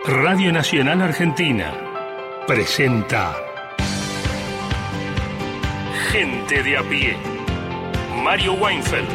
Radio Nacional Argentina presenta Gente de a pie. Mario Weinfeld.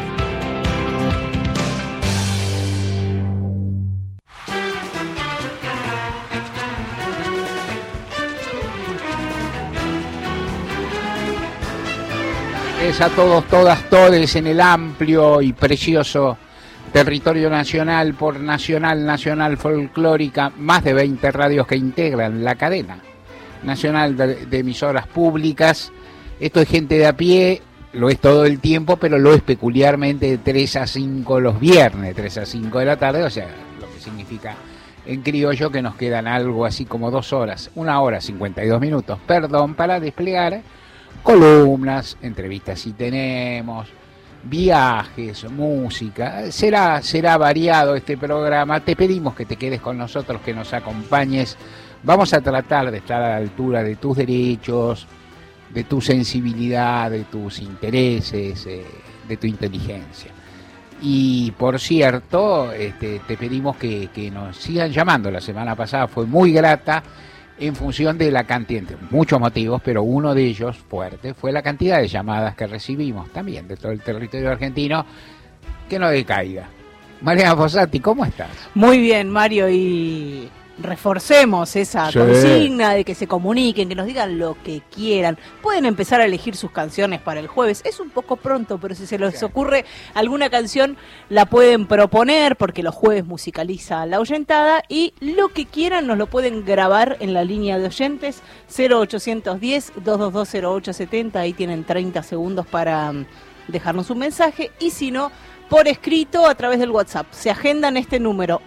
Es a todos, todas, todes en el amplio y precioso territorio nacional por Nacional Folclórica, más de 20 radios que integran la cadena nacional de emisoras públicas. Esto es Gente de a pie, lo es todo el tiempo, pero lo es peculiarmente de 3 a 5 los viernes, 3 a 5 de la tarde, o sea, lo que significa en criollo que nos quedan algo así como 2 horas, 1 hora 52 minutos, perdón, para desplegar columnas, entrevistas si tenemos, viajes, música. Será variado este programa. Te pedimos que te quedes con nosotros, que nos acompañes. Vamos a tratar de estar a la altura de tus derechos, de tu sensibilidad, de tus intereses, de tu inteligencia. Y por cierto, te pedimos que nos sigan llamando. La semana pasada fue muy grata en función de la cantidad, muchos motivos, pero uno de ellos fuerte fue la cantidad de llamadas que recibimos también de todo el territorio argentino. Que no decaiga. Mariana Fossati, ¿cómo estás? Muy bien, Mario, y reforcemos esa consigna de que se comuniquen, que nos digan lo que quieran. Pueden empezar a elegir sus canciones para el jueves. Es un poco pronto, pero si se les ocurre alguna canción, la pueden proponer, porque los jueves musicaliza La Oyentada, y lo que quieran nos lo pueden grabar en la línea de oyentes 0810-222-0870. Ahí tienen 30 segundos para dejarnos un mensaje, y si no, por escrito a través del WhatsApp. Se agendan este número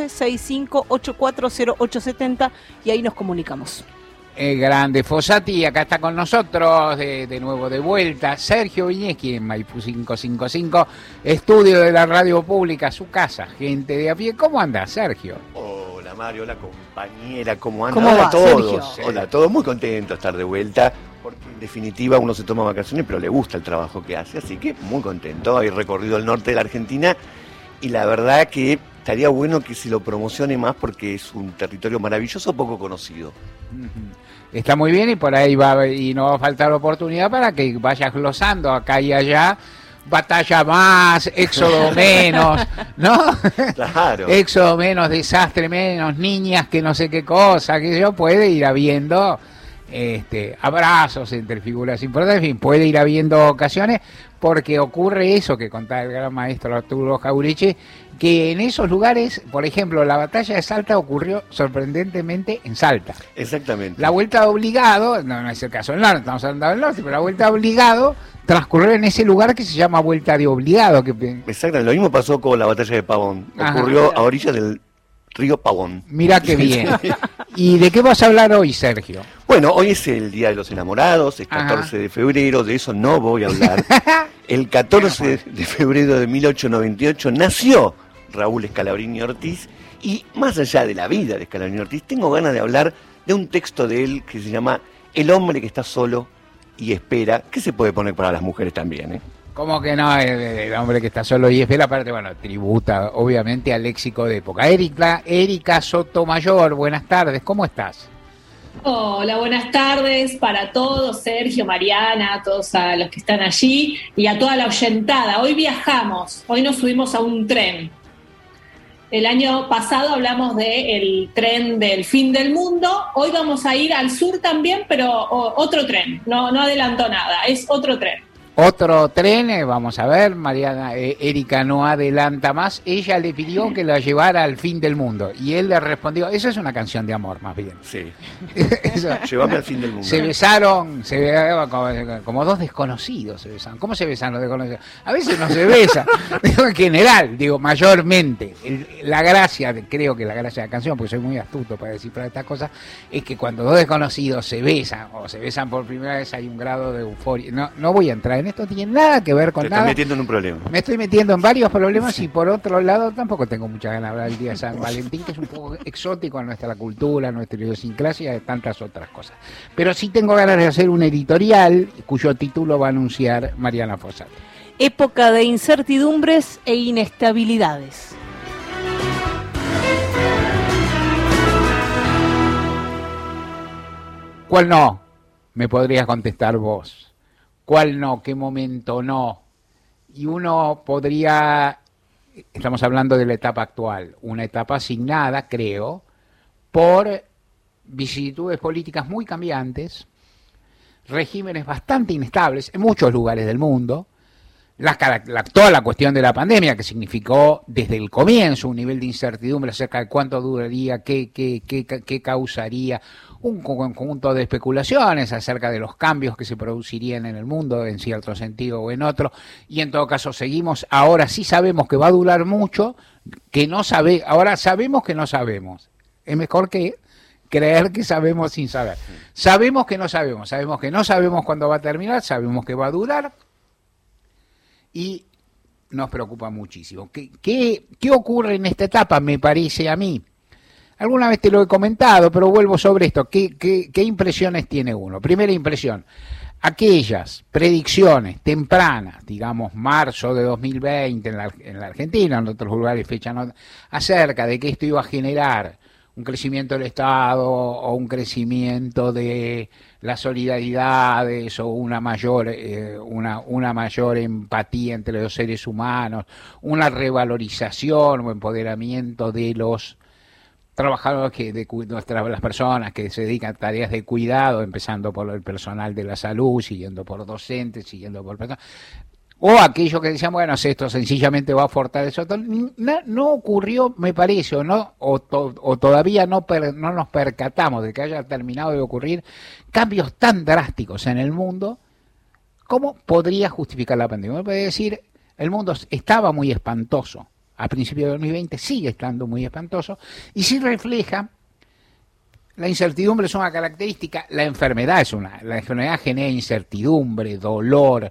1165-840870 y ahí nos comunicamos. Grande Fossati, acá está con nosotros de nuevo de vuelta Sergio Viñeschi en Maipú 555, estudio de la radio pública, su casa, Gente de a pie. ¿Cómo anda, Sergio? Hola Mario, hola compañera, ¿cómo anda? ¿Cómo Hola va, a todos. Sergio? Hola a todos, muy contento de estar de vuelta, porque en definitiva uno se toma vacaciones, pero le gusta el trabajo que hace, así que muy contento. He recorrido el norte de la Argentina y la verdad que estaría bueno que se lo promocione más, porque es un territorio maravilloso, poco conocido. Está muy bien, y por ahí va, y no va a faltar oportunidad para que vayas glosando acá y allá. Batalla más, éxodo menos, ¿no? Claro. Éxodo menos, desastre menos, niñas que no sé qué cosa, que yo puede ir habiendo abrazos entre figuras importantes, en fin, puede ir habiendo ocasiones, porque ocurre eso que contaba el gran maestro Arturo Jauretche, que en esos lugares, por ejemplo, la batalla de Salta ocurrió sorprendentemente en Salta. Exactamente. La vuelta de obligado, no es el caso del norte, estamos hablando del norte, pero la vuelta de obligado transcurrió en ese lugar que se llama vuelta de obligado. Exactamente, lo mismo pasó con la batalla de Pavón. Ajá. Ocurrió a orillas del río Pavón. Mirá qué bien. ¿Y de qué vas a hablar hoy, Sergio? Bueno, hoy es el Día de los Enamorados, es 14 Ajá. de febrero, de eso no voy a hablar. El 14 de febrero de 1898 nació Raúl Scalabrini Ortiz, y más allá de la vida de Scalabrini Ortiz, tengo ganas de hablar de un texto de él que se llama El hombre que está solo y espera, que se puede poner para las mujeres también, ¿eh? ¿Cómo que no? El hombre que está solo y espera, aparte, bueno, tributa obviamente al léxico de época. Erika Sotomayor, buenas tardes, ¿cómo estás? Hola, buenas tardes para todos, Sergio, Mariana, a todos a los que están allí y a toda la oyentada. Hoy viajamos, hoy nos subimos a un tren. El año pasado hablamos del tren del fin del mundo, hoy vamos a ir al sur también, pero otro tren, no adelantó nada, es otro tren. Otro tren, vamos a ver, Mariana, Erika no adelanta más, ella le pidió que la llevara al fin del mundo, y él le respondió, eso es una canción de amor, más bien. Sí. Eso, Llévame al fin del mundo. se besaron, como dos desconocidos se besaron. ¿Cómo se besan los desconocidos? A veces no se besan, digo, en general, digo, mayormente. La gracia, creo que la gracia de la canción, porque soy muy astuto para descifrar estas cosas, es que cuando dos desconocidos se besan, o se besan por primera vez, hay un grado de euforia. No voy a entrar en esto, no tiene nada que ver con Te nada. estás metiendo en un problema. Me estoy metiendo en varios problemas, y por otro lado tampoco tengo muchas ganas de hablar del día de San Valentín, que es un poco exótico a nuestra cultura, a nuestra idiosincrasia, de tantas otras cosas. Pero sí tengo ganas de hacer un editorial cuyo título va a anunciar Mariana Fossati. Época de incertidumbres e inestabilidades. ¿Cuál no? Me podrías contestar vos. ¿Cuál no? ¿Qué momento no? Y uno podría, estamos hablando de la etapa actual, una etapa asignada, creo, por vicisitudes políticas muy cambiantes, regímenes bastante inestables en muchos lugares del mundo, toda la cuestión de la pandemia, que significó desde el comienzo un nivel de incertidumbre acerca de cuánto duraría, qué causaría, un conjunto de especulaciones acerca de los cambios que se producirían en el mundo, en cierto sentido o en otro, y en todo caso seguimos, ahora sí sabemos que va a durar mucho, ahora sabemos que no sabemos. Es mejor que creer que sabemos sin saber. Sabemos que no sabemos cuándo va a terminar, sabemos que va a durar, y nos preocupa muchísimo. ¿Qué ocurre en esta etapa, me parece a mí? Alguna vez te lo he comentado, pero vuelvo sobre esto. ¿Qué impresiones tiene uno? Primera impresión, aquellas predicciones tempranas, digamos marzo de 2020 en la Argentina, en otros lugares acerca de que esto iba a generar un crecimiento del Estado o un crecimiento de las solidaridades o una mayor empatía entre los seres humanos, una revalorización o empoderamiento de los trabajadores, las personas que se dedican a tareas de cuidado, empezando por el personal de la salud, siguiendo por docentes, siguiendo por personas, o aquellos que decían, bueno, esto sencillamente va a fortalecer. No ocurrió, me parece, o todavía no nos percatamos de que haya terminado de ocurrir cambios tan drásticos en el mundo. ¿Cómo podría justificar la pandemia? Uno puede decir, el mundo estaba muy espantoso a principios de 2020, sigue estando muy espantoso, y sí refleja, la incertidumbre es una característica, la enfermedad genera incertidumbre, dolor,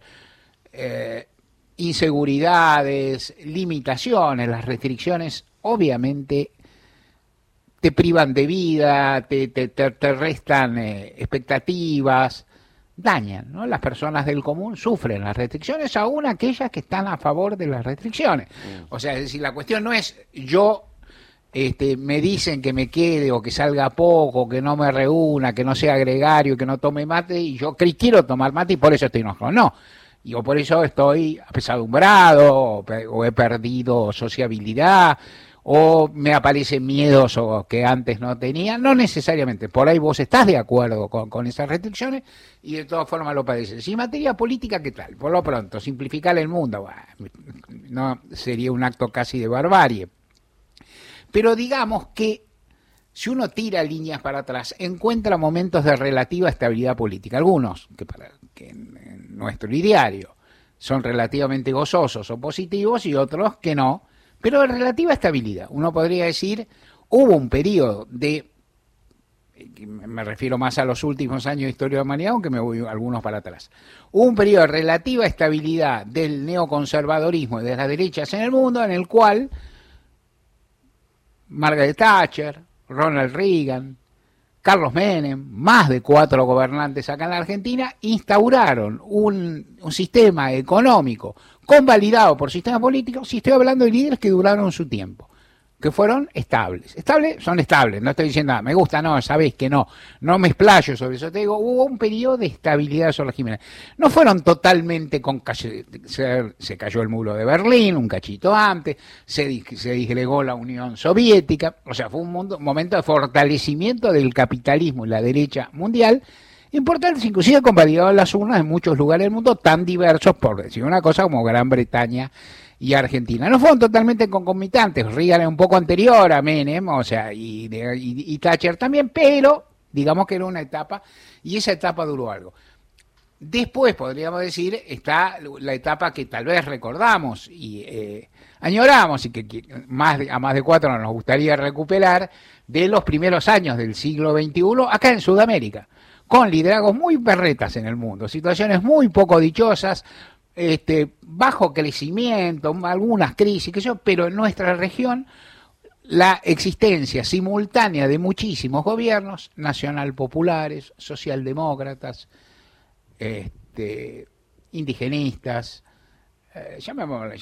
inseguridades, limitaciones, las restricciones obviamente te privan de vida, te restan expectativas, dañan, ¿no? Las personas del común sufren las restricciones, aún aquellas que están a favor de las restricciones. O sea, es decir, la cuestión no es yo me dicen que me quede o que salga poco, que no me reúna, que no sea gregario, que no tome mate, y yo quiero tomar mate y por eso estoy enojado. No. Y o por eso estoy apesadumbrado, o he perdido sociabilidad, o me aparecen miedos que antes no tenía. No necesariamente. Por ahí vos estás de acuerdo con esas restricciones y de todas formas lo padeces. Y en materia política, ¿qué tal? Por lo pronto, simplificar el mundo, no sería un acto casi de barbarie. Pero digamos que si uno tira líneas para atrás, encuentra momentos de relativa estabilidad política. Algunos, que en nuestro ideario son relativamente gozosos o positivos, y otros que no, pero de relativa estabilidad. Uno podría decir, hubo un periodo me refiero más a los últimos años de historia de la humanidad, aunque me voy algunos para atrás. Hubo un periodo de relativa estabilidad del neoconservadorismo y de las derechas en el mundo, en el cual Margaret Thatcher, Ronald Reagan, Carlos Menem, más de 4 gobernantes acá en la Argentina, instauraron un sistema económico convalidado por sistemas políticos, si estoy hablando de líderes que duraron su tiempo, que fueron estables. Son estables, no estoy diciendo nada, me gusta, no, sabés que no me explayo sobre eso, te digo, hubo un periodo de estabilidad sobre los regímenes. No fueron totalmente se cayó el muro de Berlín un cachito antes, se disgregó la Unión Soviética, o sea, fue un momento de fortalecimiento del capitalismo y la derecha mundial, importantes, inclusive convalidados en las urnas en muchos lugares del mundo tan diversos, por decir una cosa, como Gran Bretaña y Argentina. No fueron totalmente concomitantes, Reagan es un poco anterior a Menem, o sea, y Thatcher también, pero digamos que era una etapa, y esa etapa duró algo. Después, podríamos decir, está la etapa que tal vez recordamos y añoramos, y que a más de 4 nos gustaría recuperar, de los primeros años del siglo XXI, acá en Sudamérica, con liderazgos muy berretas en el mundo, situaciones muy poco dichosas, bajo crecimiento, algunas crisis, pero en nuestra región la existencia simultánea de muchísimos gobiernos, nacional populares, socialdemócratas, indigenistas,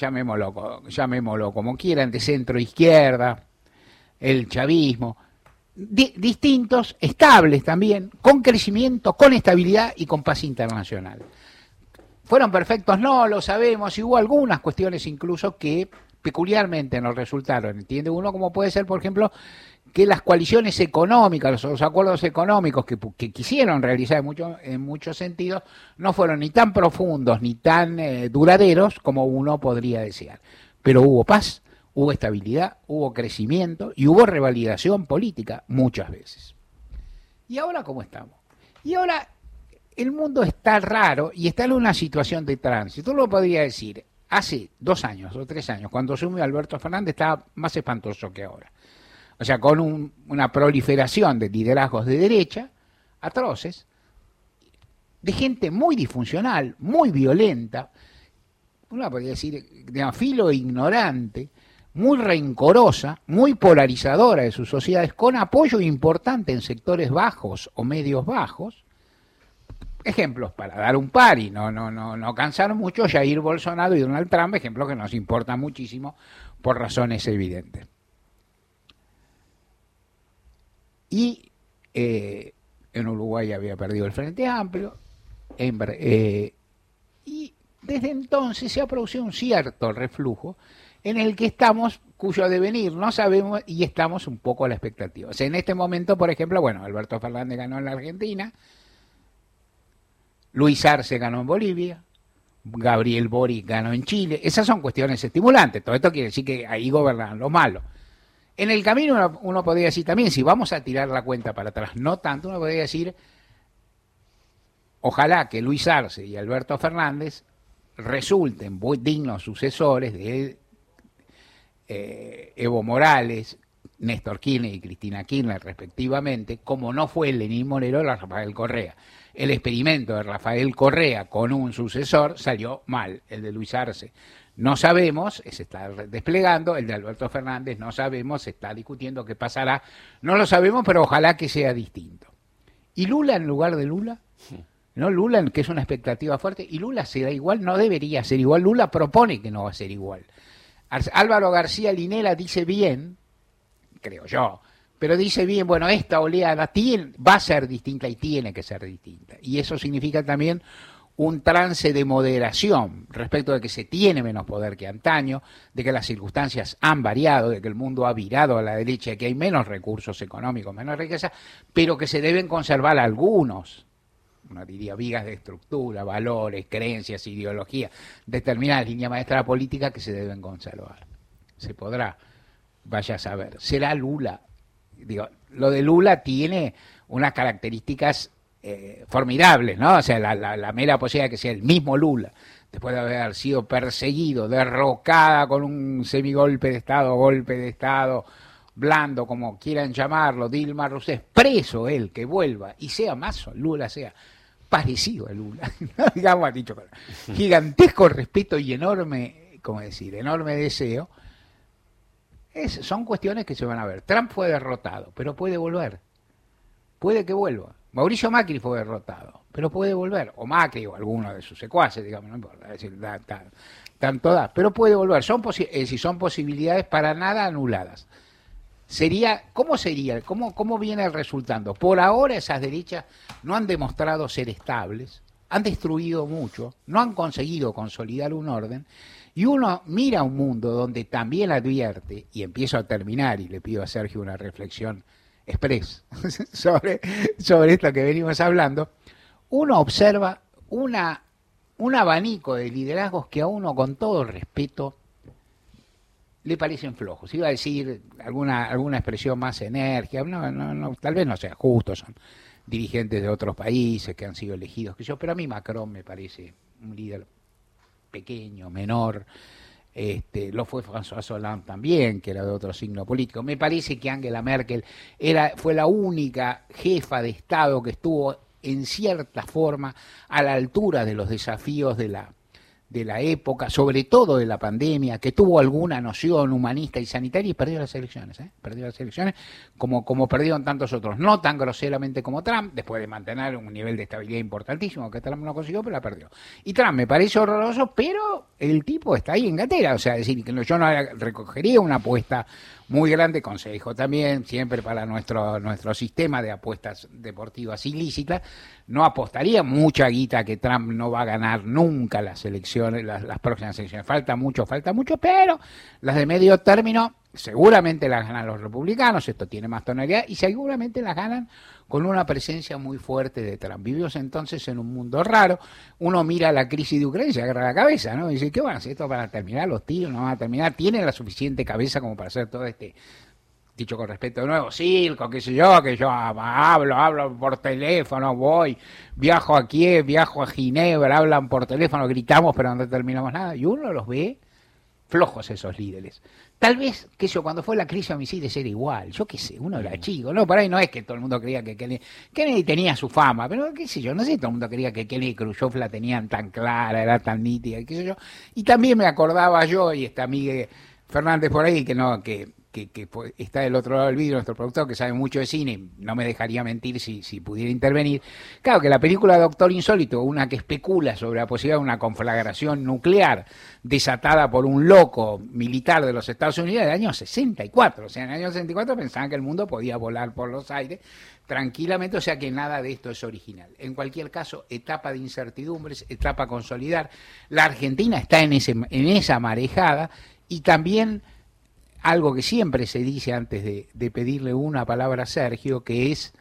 llamémoslo como quieran, de centro izquierda, el chavismo, distintos, estables también, con crecimiento, con estabilidad y con paz internacional. ¿Fueron perfectos? No, lo sabemos, y hubo algunas cuestiones incluso que peculiarmente nos resultaron, ¿entiende uno? Como puede ser, por ejemplo, que las coaliciones económicas, los acuerdos económicos que quisieron realizar en muchos sentidos, no fueron ni tan profundos ni tan duraderos como uno podría desear. Pero hubo paz, hubo estabilidad, hubo crecimiento y hubo revalidación política muchas veces. ¿Y ahora cómo estamos? Y ahora el mundo está raro y está en una situación de tránsito. Uno podría decir, hace 2 años o 3 años, cuando asumió Alberto Fernández, estaba más espantoso que ahora. O sea, con una proliferación de liderazgos de derecha, atroces, de gente muy disfuncional, muy violenta, uno podría decir, de filo ignorante, muy rencorosa, muy polarizadora de sus sociedades, con apoyo importante en sectores bajos o medios bajos. Ejemplos para dar un par y no cansar mucho, Jair Bolsonaro y Donald Trump, ejemplos que nos importan muchísimo por razones evidentes. Y en Uruguay había perdido el Frente Amplio, y desde entonces se ha producido un cierto reflujo en el que estamos, cuyo devenir no sabemos y estamos un poco a la expectativa. O sea, en este momento, por ejemplo, bueno, Alberto Fernández ganó en la Argentina, Luis Arce ganó en Bolivia, Gabriel Boric ganó en Chile. Esas son cuestiones estimulantes. Todo esto quiere decir que ahí gobernan los malos. En el camino uno podría decir también, si vamos a tirar la cuenta para atrás, no tanto, uno podría decir, ojalá que Luis Arce y Alberto Fernández resulten dignos sucesores de Evo Morales, Néstor Kirchner y Cristina Kirchner respectivamente, como no fue el Lenín Moreno o Rafael Correa. El experimento de Rafael Correa con un sucesor salió mal, el de Luis Arce no sabemos, se está desplegando, el de Alberto Fernández no sabemos, se está discutiendo qué pasará, no lo sabemos, pero ojalá que sea distinto. ¿Y Lula en lugar de Lula? ¿No? Lula, que es una expectativa fuerte, y Lula será igual, no debería ser igual, Lula propone que no va a ser igual. Álvaro García Linera dice bien, creo yo, pero dice bien, bueno, esta oleada va a ser distinta y tiene que ser distinta. Y eso significa también un trance de moderación respecto de que se tiene menos poder que antaño, de que las circunstancias han variado, de que el mundo ha virado a la derecha, de que hay menos recursos económicos, menos riqueza, pero que se deben conservar algunos, uno diría vigas de estructura, valores, creencias, ideología, determinadas líneas maestras políticas que se deben conservar. Se podrá, vaya a saber. ¿Será Lula? Digo, lo de Lula tiene unas características formidables, ¿no? O sea, la mera posibilidad de que sea el mismo Lula, después de haber sido perseguido, derrocada con un semigolpe de Estado, blando, como quieran llamarlo, Dilma Rousseff, preso él, que vuelva y sea más Lula, sea parecido a Lula, no digamos, ha dicho, gigantesco respeto y enorme, ¿cómo decir?, enorme deseo. Son cuestiones que se van a ver. Trump fue derrotado, pero puede volver. Puede que vuelva. Mauricio Macri fue derrotado, pero puede volver. O Macri o alguno de sus secuaces, digamos, no importa. Es decir, tanto da. Pero puede volver. Son posibilidades para nada anuladas. ¿Cómo sería? ¿Cómo viene resultando? Por ahora esas derechas no han demostrado ser estables, han destruido mucho, no han conseguido consolidar un orden. Y uno mira un mundo donde también advierte, y empiezo a terminar, y le pido a Sergio una reflexión express sobre esto que venimos hablando, uno observa un abanico de liderazgos que a uno, con todo respeto, le parecen flojos. Iba a decir alguna expresión más enérgica, no, tal vez no sea justo, son dirigentes de otros países que han sido elegidos, pero a mí Macron me parece un líder pequeño, menor, lo fue François Hollande también, que era de otro signo político. Me parece que Angela Merkel fue la única jefa de Estado que estuvo en cierta forma a la altura de los desafíos de la época, sobre todo de la pandemia, que tuvo alguna noción humanista y sanitaria y perdió las elecciones, como perdieron tantos otros, no tan groseramente como Trump, después de mantener un nivel de estabilidad importantísimo que Trump no consiguió, pero la perdió. Y Trump me parece horroroso, pero el tipo está ahí en gatera, o sea, decir que yo no recogería una apuesta muy grande consejo también, siempre para nuestro sistema de apuestas deportivas ilícitas. No apostaría mucha guita que Trump no va a ganar nunca las elecciones, las próximas elecciones. Falta mucho, pero las de medio término seguramente las ganan los republicanos, esto tiene más tonalidad, y seguramente las ganan con una presencia muy fuerte de Trump. Vivimos entonces en un mundo raro. Uno mira la crisis de Ucrania y se agarra la cabeza, ¿no? Y dice, ¿qué van a hacer esto para terminar? Los tiros no van a terminar. ¿Tienen la suficiente cabeza como para hacer todo este, dicho con respeto de nuevo, circo, qué sé yo, que yo hablo por teléfono, voy, viajo a Kiev, viajo a Ginebra, hablan por teléfono, gritamos, pero no terminamos nada? Y uno los ve flojos esos líderes. Tal vez, qué sé yo, cuando fue la crisis de homicidios era igual, yo qué sé, uno era chico, no, por ahí no es que todo el mundo creía que Kennedy tenía su fama, pero qué sé yo, no sé si todo el mundo creía que Kennedy y Khrushchev la tenían tan clara, era tan nítida, qué sé yo, y también me acordaba yo, y esta amiga Fernández por ahí, que está del otro lado del vidrio, nuestro productor, que sabe mucho de cine, no me dejaría mentir si pudiera intervenir. Claro que la película Doctor Insólito, una que especula sobre la posibilidad de una conflagración nuclear desatada por un loco militar de los Estados Unidos del año 64. O sea, en el año 64 pensaban que el mundo podía volar por los aires tranquilamente, o sea que nada de esto es original. En cualquier caso, etapa de incertidumbres, etapa a consolidar. La Argentina está en esa marejada, y también algo que siempre se dice antes de pedirle una palabra a Sergio, que es,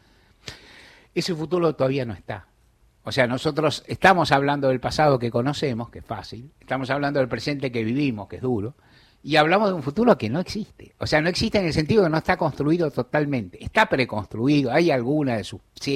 ese futuro todavía no está. O sea, nosotros estamos hablando del pasado que conocemos, que es fácil, estamos hablando del presente que vivimos, que es duro, y hablamos de un futuro que no existe. O sea, no existe en el sentido que no está construido totalmente, está preconstruido, hay alguna de sus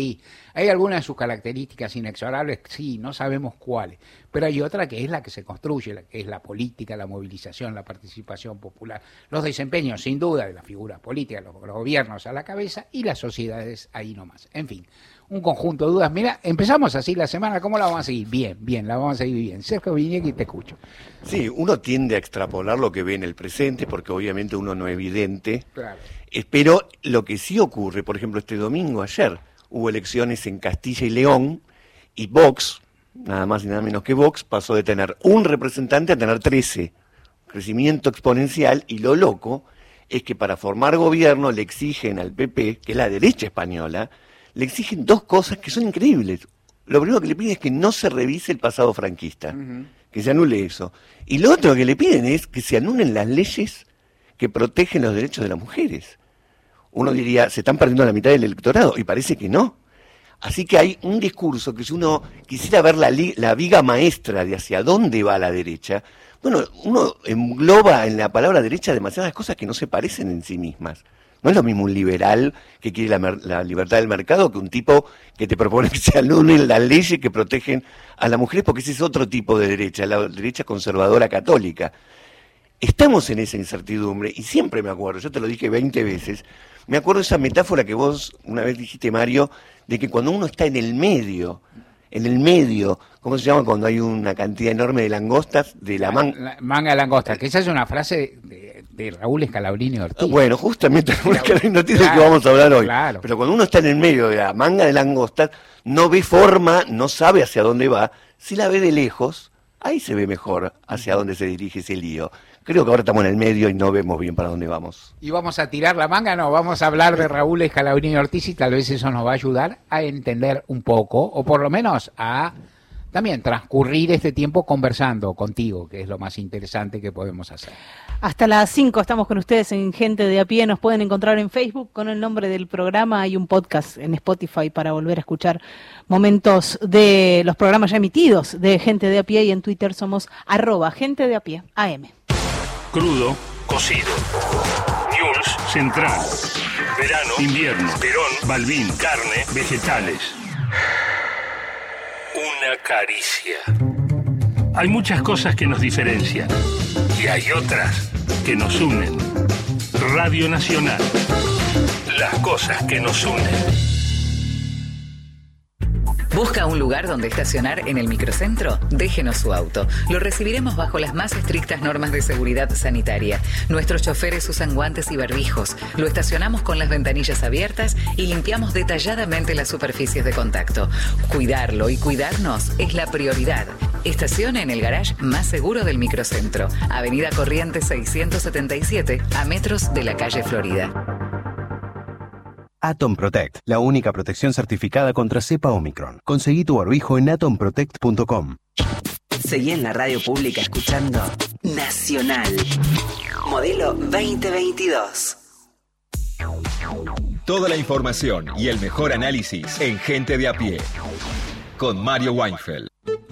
características inexorables, sí, no sabemos cuáles, pero hay otra que es la que se construye, que es la política, la movilización, la participación popular, los desempeños, sin duda, de las figuras políticas, los gobiernos a la cabeza y las sociedades ahí nomás. En fin, un conjunto de dudas. Mira, empezamos así la semana, ¿cómo la vamos a seguir? Bien, la vamos a seguir bien. Sergio Viñegui, te escucho. Sí, uno tiende a extrapolar lo que ve en el presente, porque obviamente uno no es evidente. Claro. Pero lo que sí ocurre, por ejemplo, este domingo, ayer, hubo elecciones en Castilla y León, y Vox, nada más y nada menos que Vox, pasó de tener un representante a tener 13. Crecimiento exponencial, y lo loco es que para formar gobierno le exigen al PP, que es la derecha española, le exigen dos cosas que son increíbles. Lo primero que le piden es que no se revise el pasado franquista, que se anule eso. Y lo otro que le piden es que se anulen las leyes que protegen los derechos de las mujeres. Uno diría, se están perdiendo la mitad del electorado, y parece que no. Así que hay un discurso que si uno quisiera ver la viga maestra de hacia dónde va la derecha, bueno, uno engloba en la palabra derecha demasiadas cosas que no se parecen en sí mismas. No es lo mismo un liberal que quiere la libertad del mercado que un tipo que te propone que se anulen las leyes que protegen a las mujeres, porque ese es otro tipo de derecha, la derecha conservadora católica. Estamos en esa incertidumbre, y siempre me acuerdo, yo te lo dije 20 veces, me acuerdo de esa metáfora que vos una vez dijiste, Mario, de que cuando uno está en el medio, ¿cómo se llama cuando hay una cantidad enorme de langostas? De la manga de langosta, que esa es una frase de Raúl Scalabrini Ortiz. Bueno, justamente Raúl Scalabrini Ortiz es el que vamos a hablar hoy. Claro. Pero cuando uno está en el medio de la manga de langostas, no ve forma, no sabe hacia dónde va. Si la ve de lejos, ahí se ve mejor hacia dónde se dirige ese lío. Creo que ahora estamos en el medio y no vemos bien para dónde vamos. ¿Y vamos a tirar la manga? No, vamos a hablar de Raúl Scalabrini Ortiz, y tal vez eso nos va a ayudar a entender un poco, o por lo menos a también transcurrir este tiempo conversando contigo, que es lo más interesante que podemos hacer. Hasta las 5 estamos con ustedes en Gente de a Pie. Nos pueden encontrar en Facebook con el nombre del programa. Hay un podcast en Spotify para volver a escuchar momentos de los programas ya emitidos de Gente de a Pie, y en Twitter somos @GenteDeApie AM. Crudo, cocido. News, central. Verano, invierno, Perón, Balbín, carne, vegetales. Una caricia. Hay muchas cosas que nos diferencian y hay otras que nos unen. Radio Nacional. Las cosas que nos unen. ¿Busca un lugar donde estacionar en el microcentro? Déjenos su auto. Lo recibiremos bajo las más estrictas normas de seguridad sanitaria. Nuestros choferes usan guantes y barbijos. Lo estacionamos con las ventanillas abiertas y limpiamos detalladamente las superficies de contacto. Cuidarlo y cuidarnos es la prioridad. Estacione en el garage más seguro del microcentro. Avenida Corrientes 677, a metros de la calle Florida. Atom Protect, la única protección certificada contra cepa Omicron. Conseguí tu barbijo en atomprotect.com. Seguí en la radio pública escuchando Nacional, modelo 2022. Toda la información y el mejor análisis en Gente de a Pie, con Mario Weinfeld.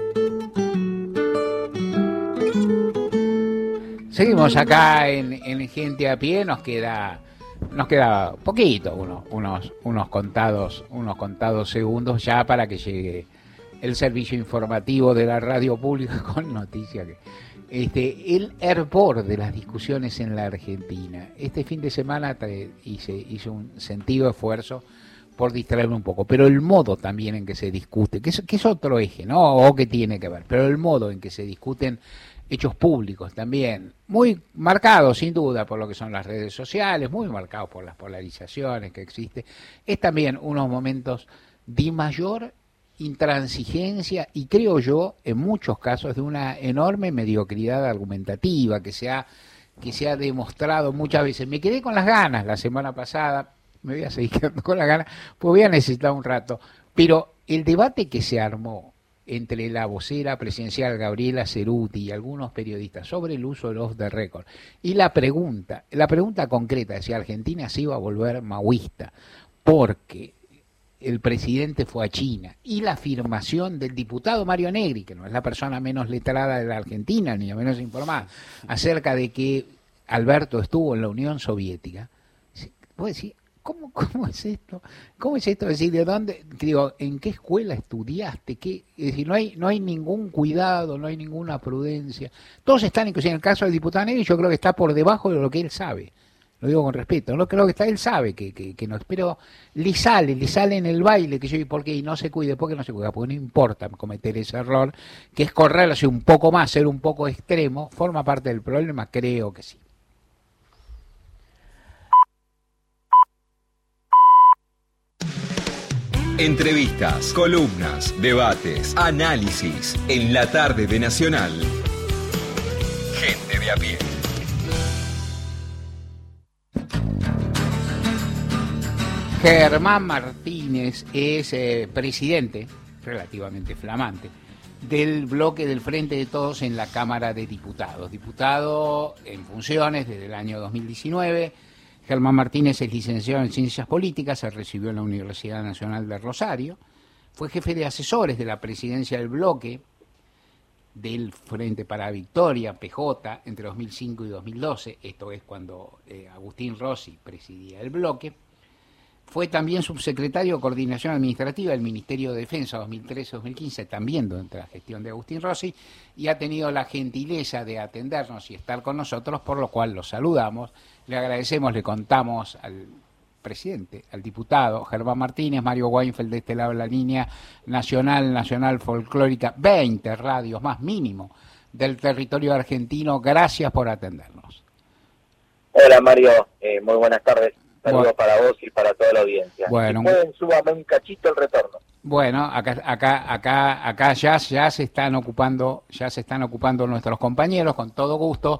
Seguimos acá en Gente a Pie, nos queda poquito, unos contados segundos ya para que llegue el servicio informativo de la radio pública con noticias el hervor de las discusiones en la Argentina. Este fin de semana hice un sentido esfuerzo por distraerme un poco, pero el modo también en que se discute, que es otro eje, ¿no? O que tiene que ver, pero el modo en que se discuten hechos públicos también, muy marcados sin duda por lo que son las redes sociales, muy marcados por las polarizaciones que existen, es también unos momentos de mayor intransigencia y creo yo en muchos casos de una enorme mediocridad argumentativa que se ha demostrado muchas veces. Me quedé con las ganas la semana pasada, me voy a seguir quedando con las ganas, pues voy a necesitar un rato, pero el debate que se armó entre la vocera presidencial Gabriela Cerruti y algunos periodistas sobre el uso del off the record y la pregunta concreta de si Argentina se iba a volver maoísta porque el presidente fue a China y la afirmación del diputado Mario Negri, que no es la persona menos letrada de la Argentina ni la menos informada, acerca de que Alberto estuvo en la Unión Soviética. Vos decís, ¿cómo es esto? ¿Cómo es esto? Es decir, ¿de dónde? Digo, ¿en qué escuela estudiaste? Es decir, no hay ningún cuidado, no hay ninguna prudencia. Todos están, inclusive en el caso del diputado Negri, yo creo que está por debajo de lo que él sabe. Lo digo con respeto, no creo que él sabe que no, pero le sale en el baile que yo, ¿y por qué? Y no se cuide, ¿por qué no se cuida? Porque no importa cometer ese error, que es correrse un poco más, ser un poco extremo, forma parte del problema, creo que sí. Entrevistas, columnas, debates, análisis en la tarde de Nacional. Gente de a Pie. Germán Martínez es presidente, relativamente flamante, del bloque del Frente de Todos en la Cámara de Diputados. Diputado en funciones desde el año 2019. Germán Martínez es licenciado en Ciencias Políticas, se recibió en la Universidad Nacional de Rosario. Fue jefe de asesores de la presidencia del bloque del Frente para la Victoria, PJ, entre 2005 y 2012. Esto es cuando Agustín Rossi presidía el bloque. Fue también subsecretario de Coordinación Administrativa del Ministerio de Defensa 2013-2015, también durante la gestión de Agustín Rossi, y ha tenido la gentileza de atendernos y estar con nosotros, por lo cual lo saludamos, le agradecemos, le contamos al presidente, al diputado Germán Martínez, Mario Weinfeld de este lado de la línea nacional folclórica, 20 radios más mínimo del territorio argentino, gracias por atendernos. Hola Mario, muy buenas tardes. Saludos para vos y para toda la audiencia. Bueno, si pueden, súbame un cachito el retorno. Bueno, acá ya se están ocupando nuestros compañeros, con todo gusto.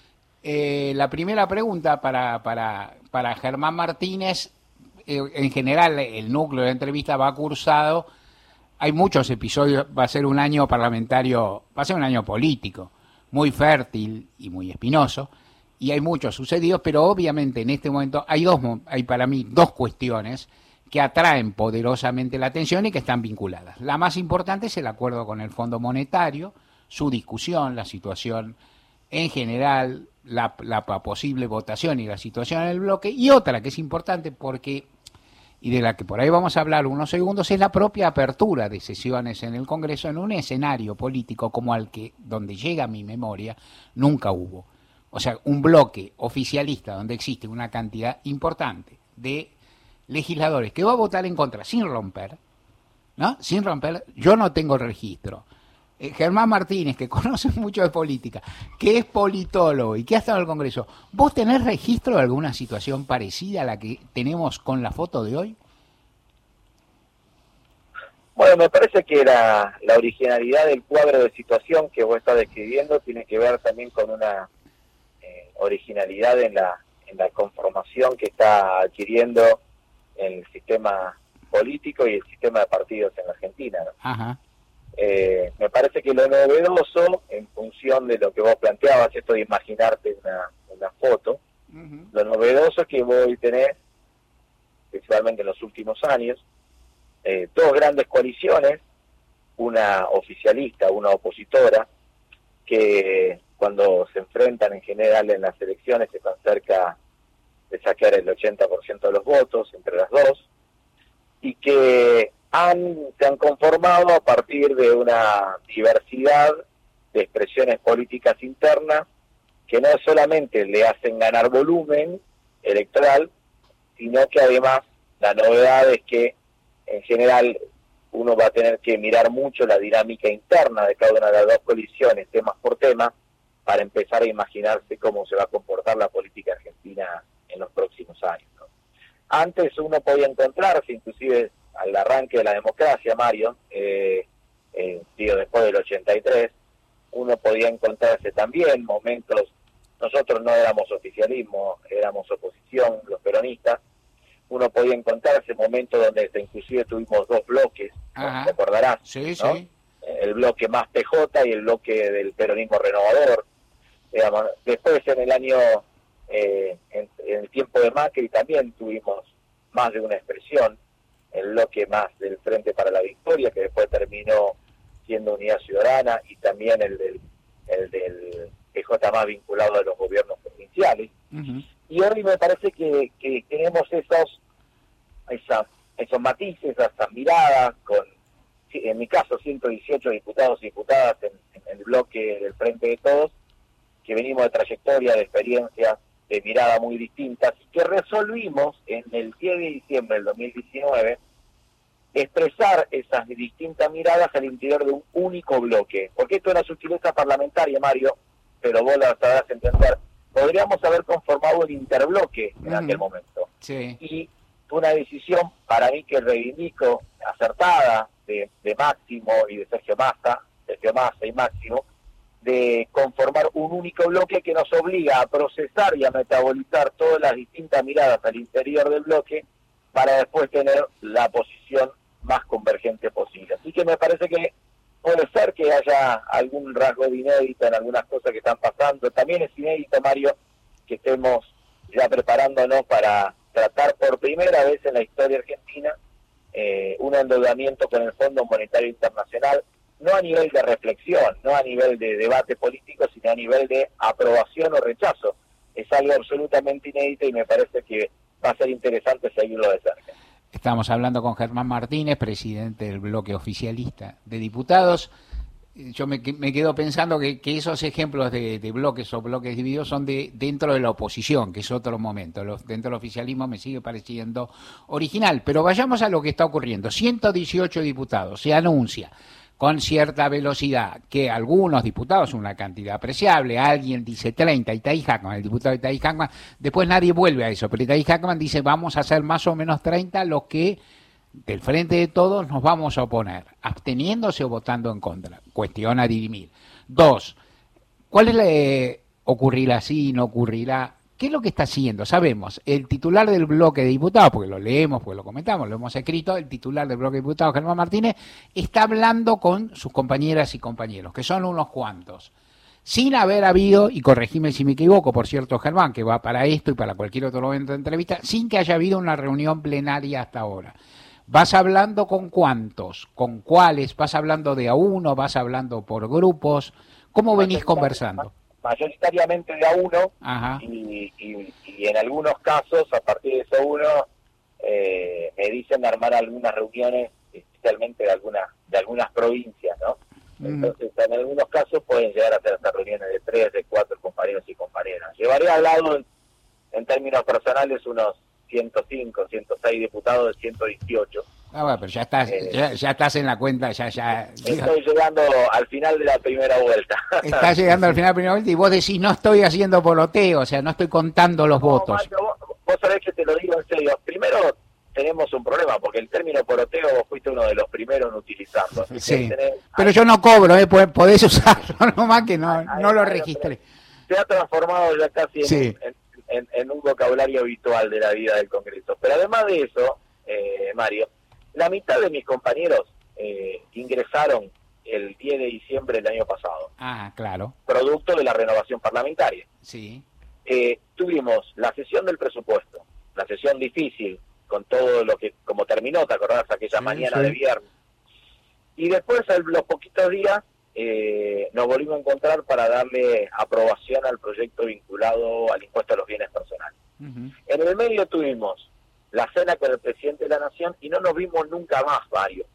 La primera pregunta para Germán Martínez, en general el núcleo de la entrevista va cursado, hay muchos episodios, va a ser un año parlamentario, va a ser un año político, muy fértil y muy espinoso. Y hay muchos sucedidos, pero obviamente en este momento hay para mí dos cuestiones que atraen poderosamente la atención y que están vinculadas. La más importante es el acuerdo con el Fondo Monetario, su discusión, la situación en general, la posible votación y la situación en el bloque, y otra que es importante porque, y de la que por ahí vamos a hablar unos segundos, es la propia apertura de sesiones en el Congreso en un escenario político como el que, donde llega mi memoria, nunca hubo. O sea, un bloque oficialista donde existe una cantidad importante de legisladores que va a votar en contra sin romper, ¿no? Sin romper, yo no tengo registro. Germán Martínez, que conoce mucho de política, que es politólogo y que ha estado en el Congreso, ¿vos tenés registro de alguna situación parecida a la que tenemos con la foto de hoy? Bueno, me parece que la originalidad del cuadro de situación que vos estás describiendo tiene que ver también con una originalidad en la conformación que está adquiriendo el sistema político y el sistema de partidos en la Argentina, ¿no? Ajá. Me parece que lo novedoso, en función de lo que vos planteabas, esto de imaginarte una foto, lo novedoso es que vos tenés, principalmente en los últimos años, dos grandes coaliciones, una oficialista, una opositora, que cuando se enfrentan en general en las elecciones están cerca de sacar el 80% de los votos entre las dos, y que se han conformado a partir de una diversidad de expresiones políticas internas que no solamente le hacen ganar volumen electoral, sino que además la novedad es que en general uno va a tener que mirar mucho la dinámica interna de cada una de las dos coaliciones, temas por tema, para empezar a imaginarse cómo se va a comportar la política argentina en los próximos años, ¿no? Antes uno podía encontrarse, inclusive al arranque de la democracia, Mario, después del 83, uno podía encontrarse también momentos, nosotros no éramos oficialismo, éramos oposición, los peronistas, uno podía encontrarse momentos donde inclusive tuvimos dos bloques, ¿no? ¿Te acordarás? Sí, ¿no? sí. El bloque más PJ y el bloque del peronismo renovador. Digamos, después en el año, en el tiempo de Macri también tuvimos más de una expresión, el bloque más del Frente para la Victoria, que después terminó siendo Unidad Ciudadana, y también el del PJ más vinculado a los gobiernos provinciales. Y hoy me parece que tenemos esos matices, esas miradas, con, en mi caso, 118 diputados y diputadas en el bloque del Frente de Todos, que venimos de trayectoria, de experiencias, de mirada muy distintas, y que resolvimos en el 10 de diciembre del 2019 expresar esas distintas miradas al interior de un único bloque. Porque esto es una sutileza parlamentaria, Mario, pero vos la sabrás entender. Podríamos haber conformado un interbloque en aquel momento. Sí. Y fue una decisión, para mí, que reivindico, acertada, de Máximo y de Sergio Massa y Máximo, de conformar un único bloque que nos obliga a procesar y a metabolizar todas las distintas miradas al interior del bloque para después tener la posición más convergente posible. Así que me parece que puede ser que haya algún rasgo de inédito en algunas cosas que están pasando. También es inédito, Mario, que estemos ya preparándonos para tratar por primera vez en la historia argentina un endeudamiento con el Fondo Monetario Internacional, no a nivel de reflexión, no a nivel de debate político, sino a nivel de aprobación o rechazo. Es algo absolutamente inédito y me parece que va a ser interesante seguirlo de cerca. Estamos hablando con Germán Martínez, presidente del bloque oficialista de diputados. Yo me quedo pensando que esos ejemplos de bloques o bloques divididos son dentro de la oposición, que es otro momento. Dentro del oficialismo me sigue pareciendo original. Pero vayamos a lo que está ocurriendo. 118 diputados, se anuncia con cierta velocidad que algunos diputados, una cantidad apreciable, alguien dice 30, Itay Hackman, el diputado Itay Hackman, después nadie vuelve a eso, pero Itay Hackman dice vamos a hacer más o menos 30, los que del Frente de Todos nos vamos a oponer, absteniéndose o votando en contra, cuestión a dirimir. 2, ¿cuál es ocurrirá así, no ocurrirá? ¿Qué es lo que está haciendo? Sabemos, el titular del bloque de diputados, porque lo leemos, porque lo comentamos, lo hemos escrito, el titular del bloque de diputados, Germán Martínez, está hablando con sus compañeras y compañeros, que son unos cuantos, sin haber habido, y corregime si me equivoco, por cierto, Germán, que va para esto y para cualquier otro momento de entrevista, sin que haya habido una reunión plenaria hasta ahora. ¿Vas hablando con cuántos? ¿Con cuáles? ¿Vas hablando de a uno? ¿Vas hablando por grupos? ¿Cómo venís conversando? Mayoritariamente de a uno, y en algunos casos, a partir de eso uno, me dicen armar algunas reuniones, especialmente de algunas provincias, ¿no? Entonces, en algunos casos pueden llegar a hacer reuniones de 3, de 4 compañeros y compañeras. Llevaré al lado, en términos personales, unos 105, 106 diputados de 118. Bueno, pero ya estás en la cuenta, ya. Estoy llegando al final de la primera vuelta. Estás llegando al final de la primera vuelta y vos decís, no estoy haciendo poloteo, o sea, no estoy contando los votos. Mario, vos sabés que te lo digo en serio. Primero, tenemos un problema, porque el término poroteo, vos fuiste uno de los primeros primero en utilizarlo. Así sí, pero yo no cobro, podés usarlo, nomás que no lo registré. Se ha transformado ya casi sí. en un vocabulario habitual de la vida del Congreso. Pero además de eso, Mario, la mitad de mis compañeros ingresaron el 10 de diciembre del año pasado. Ah, claro. Producto de la renovación parlamentaria. Sí. Tuvimos la sesión del presupuesto, la sesión difícil, con todo lo que, como terminó, ¿te acordás? Aquella mañana de viernes. Y después, los poquitos días, nos volvimos a encontrar para darle aprobación al proyecto vinculado al impuesto a los bienes personales. En el medio tuvimos la cena con el presidente de la Nación y no nos vimos nunca más, Mario.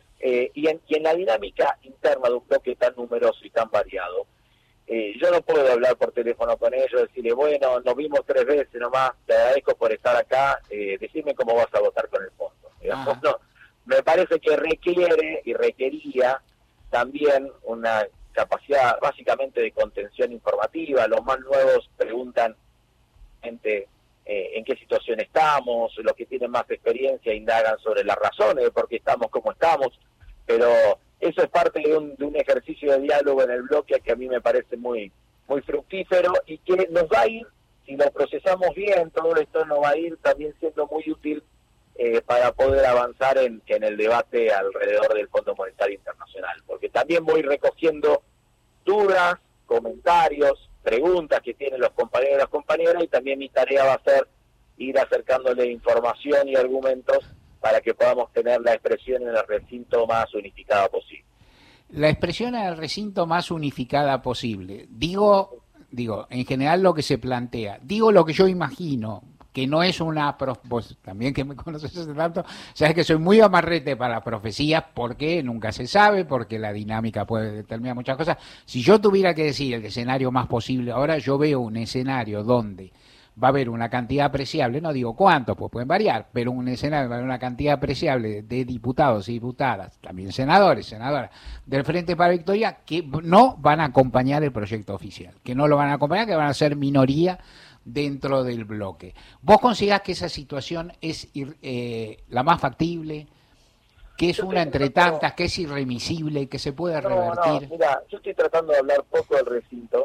Y en la dinámica interna de un bloque tan numeroso y tan variado, yo no puedo hablar por teléfono con ellos, decirle, bueno, nos vimos 3 veces nomás, te agradezco por estar acá, decime cómo vas a votar con el fondo. Digamos, no, me parece que requiere y requería también una capacidad básicamente de contención informativa. Los más nuevos preguntan en qué situación estamos, los que tienen más experiencia indagan sobre las razones de por qué estamos como estamos, pero eso es parte de un ejercicio de diálogo en el bloque que a mí me parece muy, muy fructífero y que nos va a ir, si lo procesamos bien, todo esto nos va a ir también siendo muy útil para poder avanzar en el debate alrededor del Fondo Monetario Internacional, porque también voy recogiendo dudas, comentarios, preguntas que tienen los compañeros y las compañeras, y también mi tarea va a ser ir acercándole información y argumentos para que podamos tener la expresión en el recinto más unificada posible. La expresión en el recinto más unificada posible. Digo, en general lo que se plantea. Digo lo que yo imagino, que no es una... Vos también que me conoces hace tanto, sabes que soy muy amarrete para profecías, porque nunca se sabe, porque la dinámica puede determinar muchas cosas. Si yo tuviera que decir el escenario más posible ahora, yo veo un escenario donde va a haber una cantidad apreciable, no digo cuántos, pues pueden variar, pero un escenario va a haber una cantidad apreciable de diputados y diputadas, también senadores, senadoras, del Frente para la Victoria, que no van a acompañar el proyecto oficial, que no lo van a acompañar, que van a ser minoría dentro del bloque. ¿Vos considerás que esa situación es la más factible, que es una entre tantas, que es irremisible, que se puede revertir? No, mira, yo estoy tratando de hablar poco del recinto,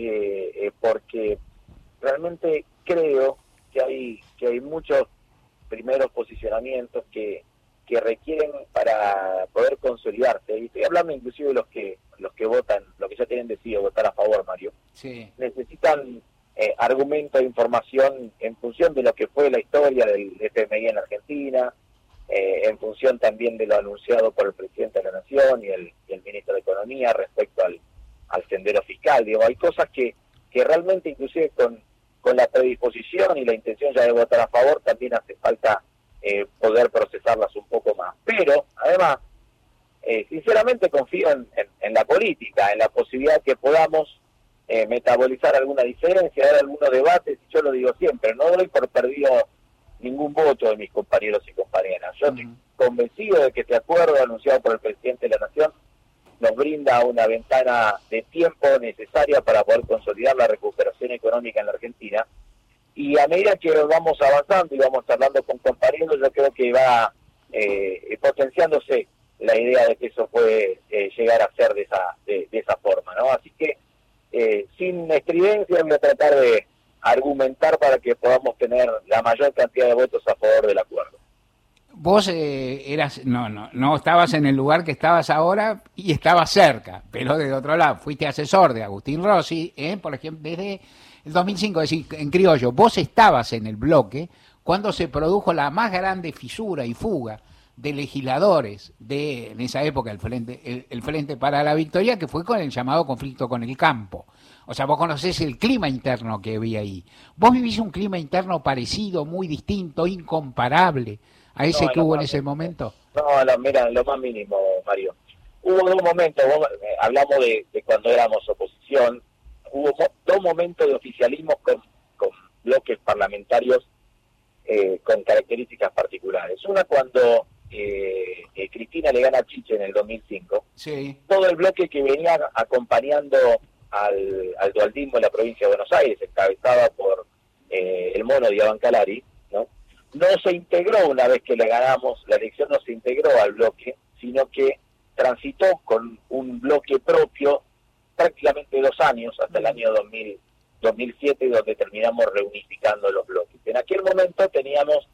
porque realmente creo que hay muchos primeros posicionamientos que requieren para poder consolidarse, y estoy hablando inclusive de los que votan, los que ya tienen decidido votar a favor, Mario. Sí. Necesitan argumentos e información en función de lo que fue la historia del FMI en Argentina, en función también de lo anunciado por el presidente de la Nación y el ministro de Economía respecto al sendero fiscal. Digo, hay cosas que realmente inclusive con la predisposición y la intención ya de votar a favor también hace falta poder procesarlas un poco más. Pero además, sinceramente confío en la política, en la posibilidad que podamos metabolizar alguna diferencia, dar algunos debates, y yo lo digo siempre, no doy por perdido ningún voto de mis compañeros y compañeras. Yo estoy convencido de que este acuerdo anunciado por el presidente de la Nación nos brinda una ventana de tiempo necesaria para poder consolidar la recuperación económica en la Argentina, y a medida que vamos avanzando y vamos hablando con compañeros, yo creo que va potenciándose la idea de que eso puede llegar a ser de esa forma, ¿no? Así que sin estridencia voy a tratar de argumentar para que podamos tener la mayor cantidad de votos a favor del acuerdo. Vos no estabas en el lugar que estabas ahora y estabas cerca, pero de otro lado fuiste asesor de Agustín Rossi, por ejemplo, desde el 2005, es decir, en criollo, vos estabas en el bloque cuando se produjo la más grande fisura y fuga de legisladores en esa época el Frente para la Victoria, que fue con el llamado conflicto con el campo. O sea, vos conocés el clima interno que había ahí. ¿Vos vivís un clima interno parecido, muy distinto, incomparable a ese que hubo en ese momento? No, mira, lo más mínimo, Mario. Hubo 2 momentos, hablamos de cuando éramos oposición, hubo 2 momentos de oficialismo con bloques parlamentarios con características particulares. Una cuando Cristina le gana a Chiche en el 2005. Sí. Todo el bloque que venía acompañando al dualdismo en la provincia de Buenos Aires, encabezada por el mono de Abancalari, no se integró una vez que le ganamos la elección, no se integró al bloque, sino que transitó con un bloque propio prácticamente 2 años, hasta el año 2007, donde terminamos reunificando los bloques. En aquel momento teníamos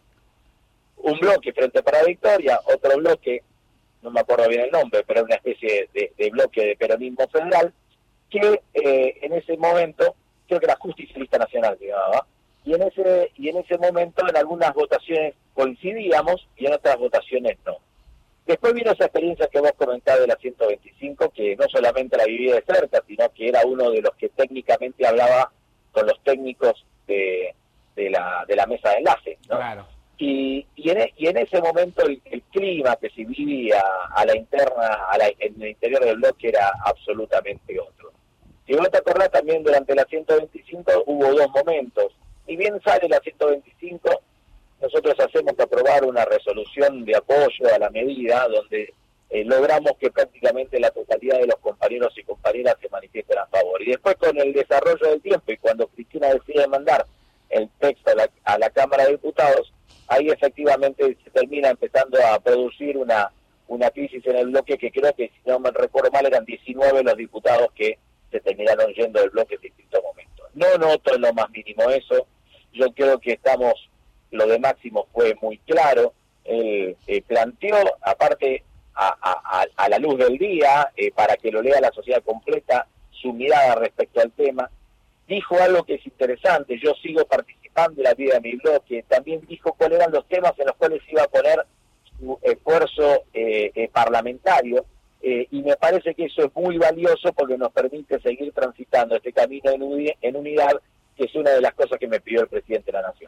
un bloque Frente para la Victoria, otro bloque, no me acuerdo bien el nombre, pero era una especie de bloque de peronismo federal, que en ese momento, creo que era Justicia y Lista Nacional, se llamaba, y en ese momento en algunas votaciones coincidíamos y en otras votaciones no. Después vino esa experiencia que vos comentabas de la 125, que no solamente la viví de cerca, sino que era uno de los que técnicamente hablaba con los técnicos de la mesa de enlace, ¿no? Claro. Y en ese momento el clima que se vivía a la interna, en el interior del bloque era absolutamente otro. Si vos te acordás, también durante la 125 hubo 2 momentos. Y bien sale la 125, nosotros hacemos aprobar una resolución de apoyo a la medida donde logramos que prácticamente la totalidad de los compañeros y compañeras se manifiesten a favor. Y después, con el desarrollo del tiempo y cuando Cristina decide mandar el texto a la Cámara de Diputados, ahí efectivamente se termina empezando a producir una crisis en el bloque, que creo que, si no me recuerdo mal, eran 19 los diputados que se terminaron yendo del bloque en distintos momentos. No noto en lo más mínimo eso. Yo creo que lo de Máximo fue muy claro. Planteó, aparte a la luz del día, para que lo lea la sociedad completa, su mirada respecto al tema. Dijo algo que es interesante: yo sigo participando en la vida de mi bloque. También dijo cuáles eran los temas en los cuales iba a poner su esfuerzo parlamentario, y me parece que eso es muy valioso porque nos permite seguir transitando este camino en unidad, que es una de las cosas que me pidió el presidente de la Nación.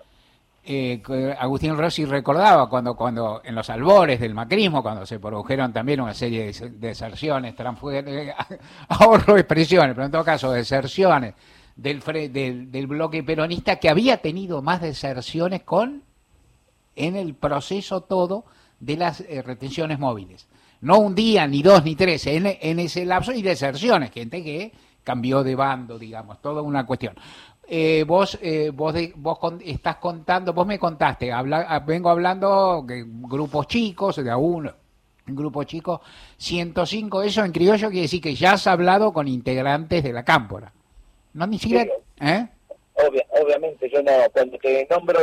Agustín Rossi recordaba cuando en los albores del macrismo, cuando se produjeron también una serie de deserciones, ahorro expresiones, pero en todo caso deserciones del bloque peronista, que había tenido más deserciones en el proceso todo de las retenciones móviles. No un día, ni 2, ni 3, en ese lapso, y deserciones, gente que cambió de bando, digamos, toda una cuestión. Vos estás contando, vos me contaste, vengo hablando de grupos chicos, de un grupo chico, 105, eso en criollo quiere decir que ya has hablado con integrantes de la Cámpora. No, ni siquiera... Obviamente, yo no, cuando te nombro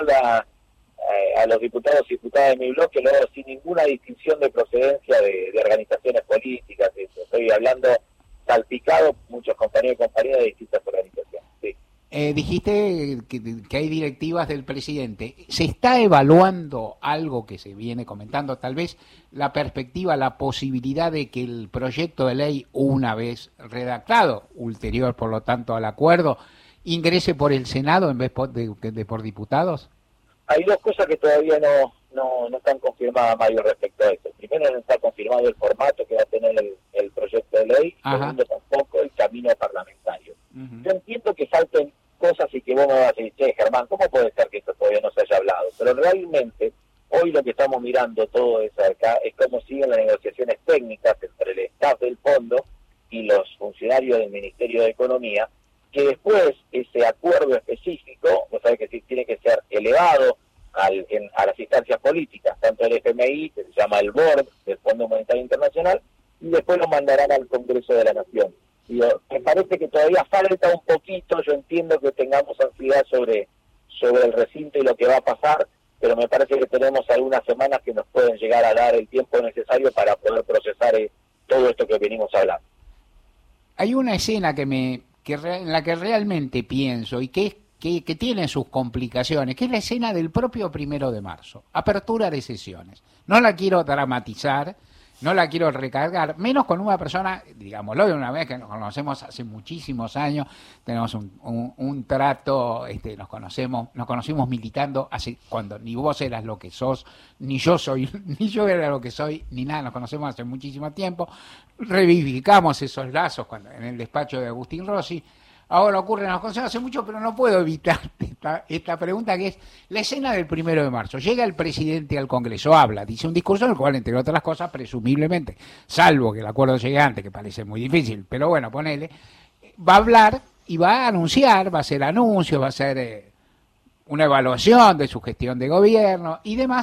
a los diputados y diputadas de mi bloque, lo hago sin ninguna distinción de procedencia de organizaciones políticas. Estoy hablando salpicado, muchos compañeros y compañeras de distintas organizaciones. Sí. Dijiste que hay directivas del presidente. ¿Se está evaluando algo que se viene comentando? Tal vez la perspectiva, la posibilidad de que el proyecto de ley, una vez redactado, ulterior por lo tanto al acuerdo, ingrese por el Senado en vez de por diputados. Hay 2 cosas que todavía no están confirmadas, Mario, respecto a esto. Primero, no está confirmado el formato que va a tener el proyecto de ley. Segundo, tampoco el camino parlamentario. Yo entiendo que falten cosas y que vos me vas a decir: che, Germán, ¿cómo puede ser que esto todavía no se haya hablado? Pero realmente, hoy lo que estamos mirando todo eso acá es cómo siguen las negociaciones técnicas entre el staff del fondo y los funcionarios del Ministerio de Economía, que después ese acuerdo específico, vos sabés que tiene que ser elevado a las instancias políticas, tanto el FMI, que se llama el Board del Fondo Monetario Internacional, y después lo mandarán al Congreso de la Nación. Me parece que todavía falta un poquito. Yo entiendo que tengamos ansiedad sobre el recinto y lo que va a pasar, pero me parece que tenemos algunas semanas que nos pueden llegar a dar el tiempo necesario para poder procesar todo esto que venimos hablando. Hay una escena en la que realmente pienso y que tiene sus complicaciones, que es la escena del propio 1 de marzo, apertura de sesiones. No la quiero dramatizar, no la quiero recargar, menos con una persona, digámoslo de una vez, que nos conocemos hace muchísimos años, tenemos un trato, nos conocimos militando hace cuando ni vos eras lo que sos, ni yo era lo que soy, ni nada, nos conocemos hace muchísimo tiempo, revivificamos esos lazos en el despacho de Agustín Rossi. Ahora ocurre en las cosas hace mucho, pero no puedo evitar esta pregunta, que es la escena del 1 de marzo. Llega el presidente al Congreso, habla, dice un discurso en el cual, entre otras cosas, presumiblemente, salvo que el acuerdo llegue antes, que parece muy difícil, pero bueno, ponele, va a hablar y va a anunciar, va a hacer anuncios, va a hacer una evaluación de su gestión de gobierno y demás,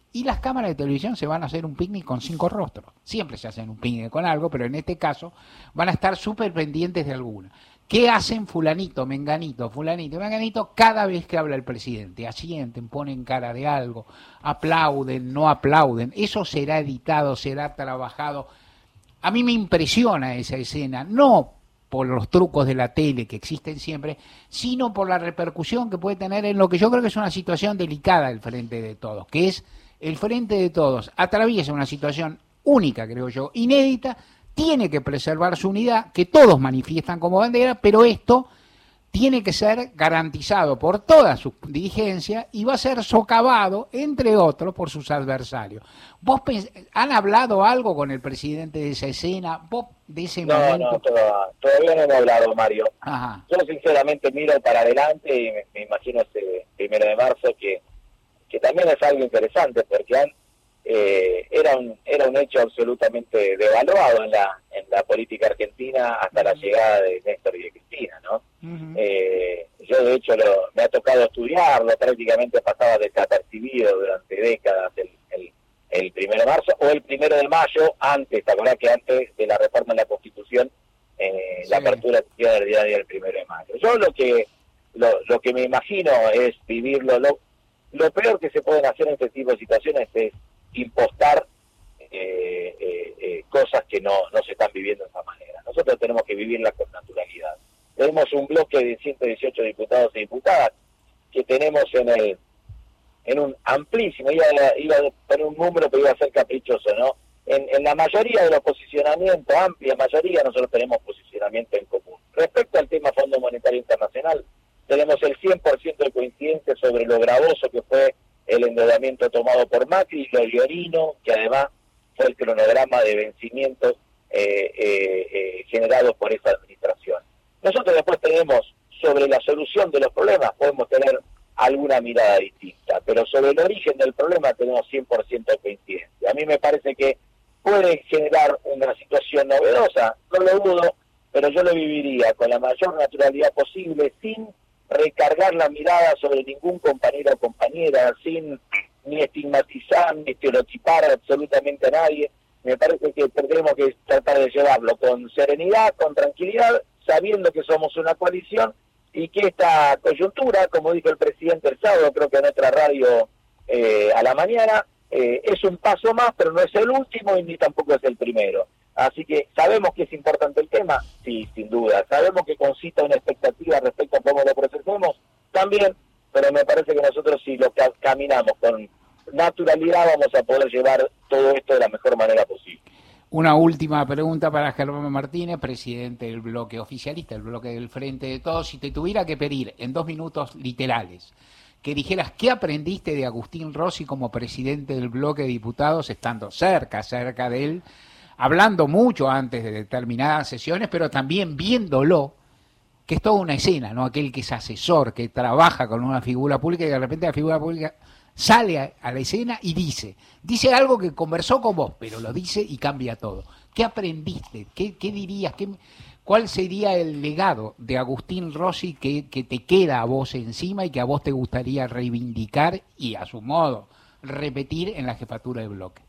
Y las cámaras de televisión se van a hacer un picnic con 5 rostros. Siempre se hacen un picnic con algo, pero en este caso van a estar súper pendientes de alguna. ¿Qué hacen fulanito, menganito, cada vez que habla el presidente? Asienten, ponen cara de algo, aplauden, no aplauden. Eso será editado, será trabajado. A mí me impresiona esa escena, no por los trucos de la tele que existen siempre, sino por la repercusión que puede tener en lo que yo creo que es una situación delicada del Frente de Todos, que es el Frente de Todos atraviesa una situación única, creo yo, inédita, tiene que preservar su unidad, que todos manifiestan como bandera, pero esto tiene que ser garantizado por toda su dirigencia y va a ser socavado, entre otros, por sus adversarios. ¿Vos han hablado algo con el presidente de esa escena? ¿Vos de ese momento? No, todavía no hemos hablado, Mario. Ajá. Yo sinceramente miro para adelante y me imagino ese 1 de marzo que también es algo interesante, porque era un hecho absolutamente devaluado en la política argentina hasta la llegada de Néstor y de Cristina, ¿no? Uh-huh. Yo de hecho me ha tocado estudiarlo, prácticamente pasaba desapercibido durante décadas el 1 de marzo o el 1 de mayo, antes, ¿te acordás que antes de la reforma de la Constitución, sí, la apertura del día del 1 de mayo? Yo lo que me imagino es vivirlo. Lo peor que se pueden hacer en este tipo de situaciones es impostar cosas que no se están viviendo de esa manera. Nosotros tenemos que vivirlas con naturalidad. Tenemos un bloque de 118 diputados y diputadas que tenemos en un amplísimo, iba a poner un número pero iba a ser caprichoso, ¿no? En la mayoría de los posicionamientos, amplia mayoría, nosotros tenemos posicionamiento en común. Respecto al tema Fondo Monetario Internacional, tenemos el 100% de coincidencia sobre lo gravoso que fue el endeudamiento tomado por Macri y lo leonino, que además fue el cronograma de vencimientos generados por esa administración. Nosotros después tenemos, sobre la solución de los problemas, podemos tener alguna mirada distinta, pero sobre el origen del problema tenemos 100% de coincidencia. A mí me parece que puede generar una situación novedosa, no lo dudo, pero yo lo viviría con la mayor naturalidad posible, sin recargar la mirada sobre ningún compañero o compañera, sin ni estigmatizar ni estereotipar absolutamente a nadie. Me parece que tendremos que tratar de llevarlo con serenidad, con tranquilidad, sabiendo que somos una coalición y que esta coyuntura, como dijo el presidente el sábado, creo que en otra radio a la mañana, es un paso más, pero no es el último y ni tampoco es el primero. Así que sabemos que es importante el tema, sí, sin duda. Sabemos que concita una expectativa respecto a cómo lo procesemos, también, pero me parece que nosotros si lo caminamos con naturalidad vamos a poder llevar todo esto de la mejor manera posible. Una última pregunta para Germán Martínez, presidente del bloque oficialista, el bloque del Frente de Todos. Si te tuviera que pedir en 2 minutos literales que dijeras qué aprendiste de Agustín Rossi como presidente del bloque de diputados, estando cerca de él, hablando mucho antes de determinadas sesiones, pero también viéndolo, que es toda una escena, ¿no? Aquel que es asesor, que trabaja con una figura pública y de repente la figura pública sale a la escena y dice algo que conversó con vos, pero lo dice y cambia todo. ¿Qué aprendiste? ¿Qué dirías? ¿Cuál sería el legado de Agustín Rossi que te queda a vos encima y que a vos te gustaría reivindicar y, a su modo, repetir en la jefatura del bloque?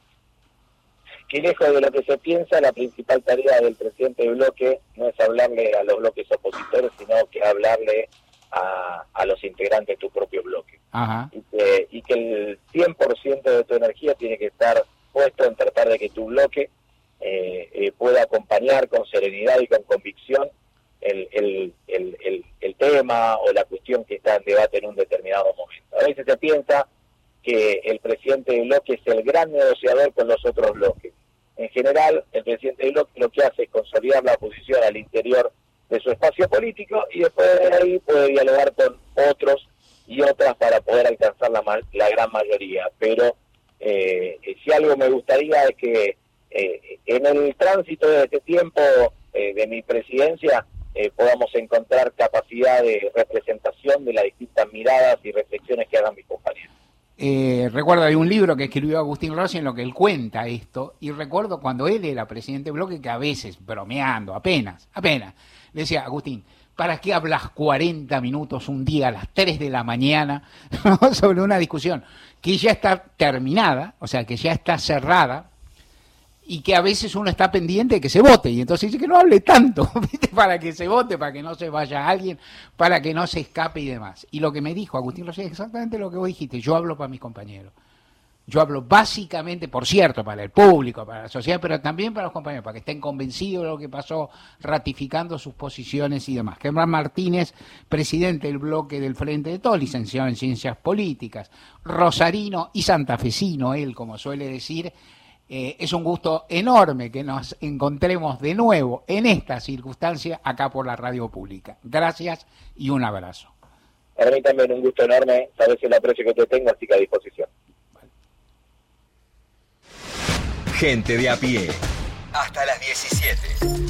Que lejos de lo que se piensa, la principal tarea del presidente del bloque no es hablarle a los bloques opositores, sino que hablarle a los integrantes de tu propio bloque. Ajá. Y que el 100% de tu energía tiene que estar puesto en tratar de que tu bloque pueda acompañar con serenidad y con convicción el tema o la cuestión que está en debate en un determinado momento. A veces se piensa que el presidente del bloque es el gran negociador con los otros bloques. En general, el presidente del bloque lo que hace es consolidar la posición al interior de su espacio político y después de ahí puede dialogar con otros y otras para poder alcanzar la gran mayoría. Pero si algo me gustaría es que en el tránsito de este tiempo de mi presidencia podamos encontrar capacidad de representación de las distintas miradas y reflexiones que hagan mis compañeros. Recuerdo, hay un libro que escribió Agustín Rossi en lo que él cuenta esto, y recuerdo cuando él era presidente del bloque que a veces, bromeando, apenas, le decía: Agustín, ¿Para qué hablas 40 minutos un día a las 3 de la mañana, ¿no? sobre una discusión que ya está terminada, o sea, que ya está cerrada, y que a veces uno está pendiente de que se vote, y entonces dice que no hable tanto, ¿viste? Para que se vote, para que no se vaya alguien, para que no se escape y demás? Y lo que me dijo Agustín Rossi es exactamente lo que vos dijiste: yo hablo para mis compañeros. Yo hablo básicamente, por cierto, para el público, para la sociedad, pero también para los compañeros, para que estén convencidos de lo que pasó, ratificando sus posiciones y demás. Germán Martínez, presidente del bloque del Frente de Todos, licenciado en Ciencias Políticas, rosarino y santafesino, él, como suele decir. Es un gusto enorme que nos encontremos de nuevo en esta circunstancia acá por la radio pública. Gracias y un abrazo. Para mí también un gusto enorme, sabes el aprecio que te tengo, así que a disposición. Gente de a pie. Hasta las 17.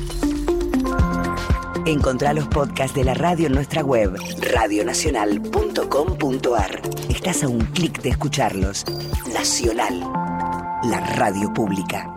Encontrá los podcasts de la radio en nuestra web, radionacional.com.ar. Estás a un clic de escucharlos. Nacional, la radio pública.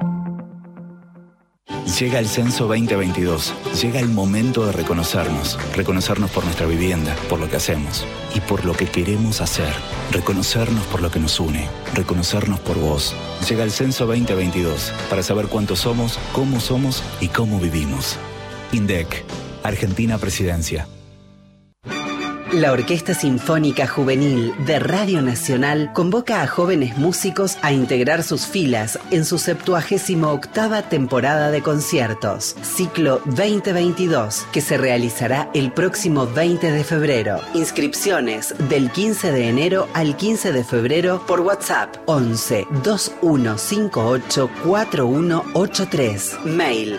Llega el censo 2022. Llega el momento de reconocernos. Reconocernos por nuestra vivienda, por lo que hacemos y por lo que queremos hacer. Reconocernos por lo que nos une. Reconocernos por vos. Llega el censo 2022 para saber cuántos somos, y cómo vivimos. INDEC, Argentina Presidencia. La Orquesta Sinfónica Juvenil de Radio Nacional convoca a jóvenes músicos a integrar sus filas en su 78ª temporada de conciertos, ciclo 2022, que se realizará el próximo 20 de febrero. Inscripciones del 15 de enero al 15 de febrero por WhatsApp 11 2158 4183. Mail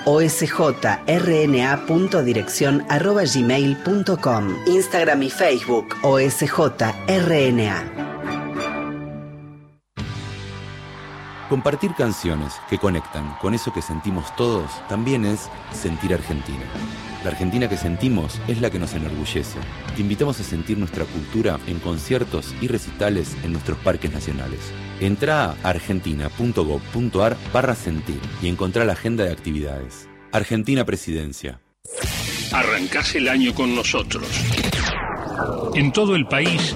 osjrna.direccion@gmail.com. Instagram y Facebook OSJRNA. Compartir canciones que conectan con eso que sentimos todos también es sentir Argentina. La Argentina que sentimos es la que nos enorgullece. Te invitamos a sentir nuestra cultura en conciertos y recitales en nuestros parques nacionales. Entrá a argentina.gov.ar/sentir y encontrá la agenda de actividades. Argentina Presidencia. Arrancás el año con nosotros. En todo el país,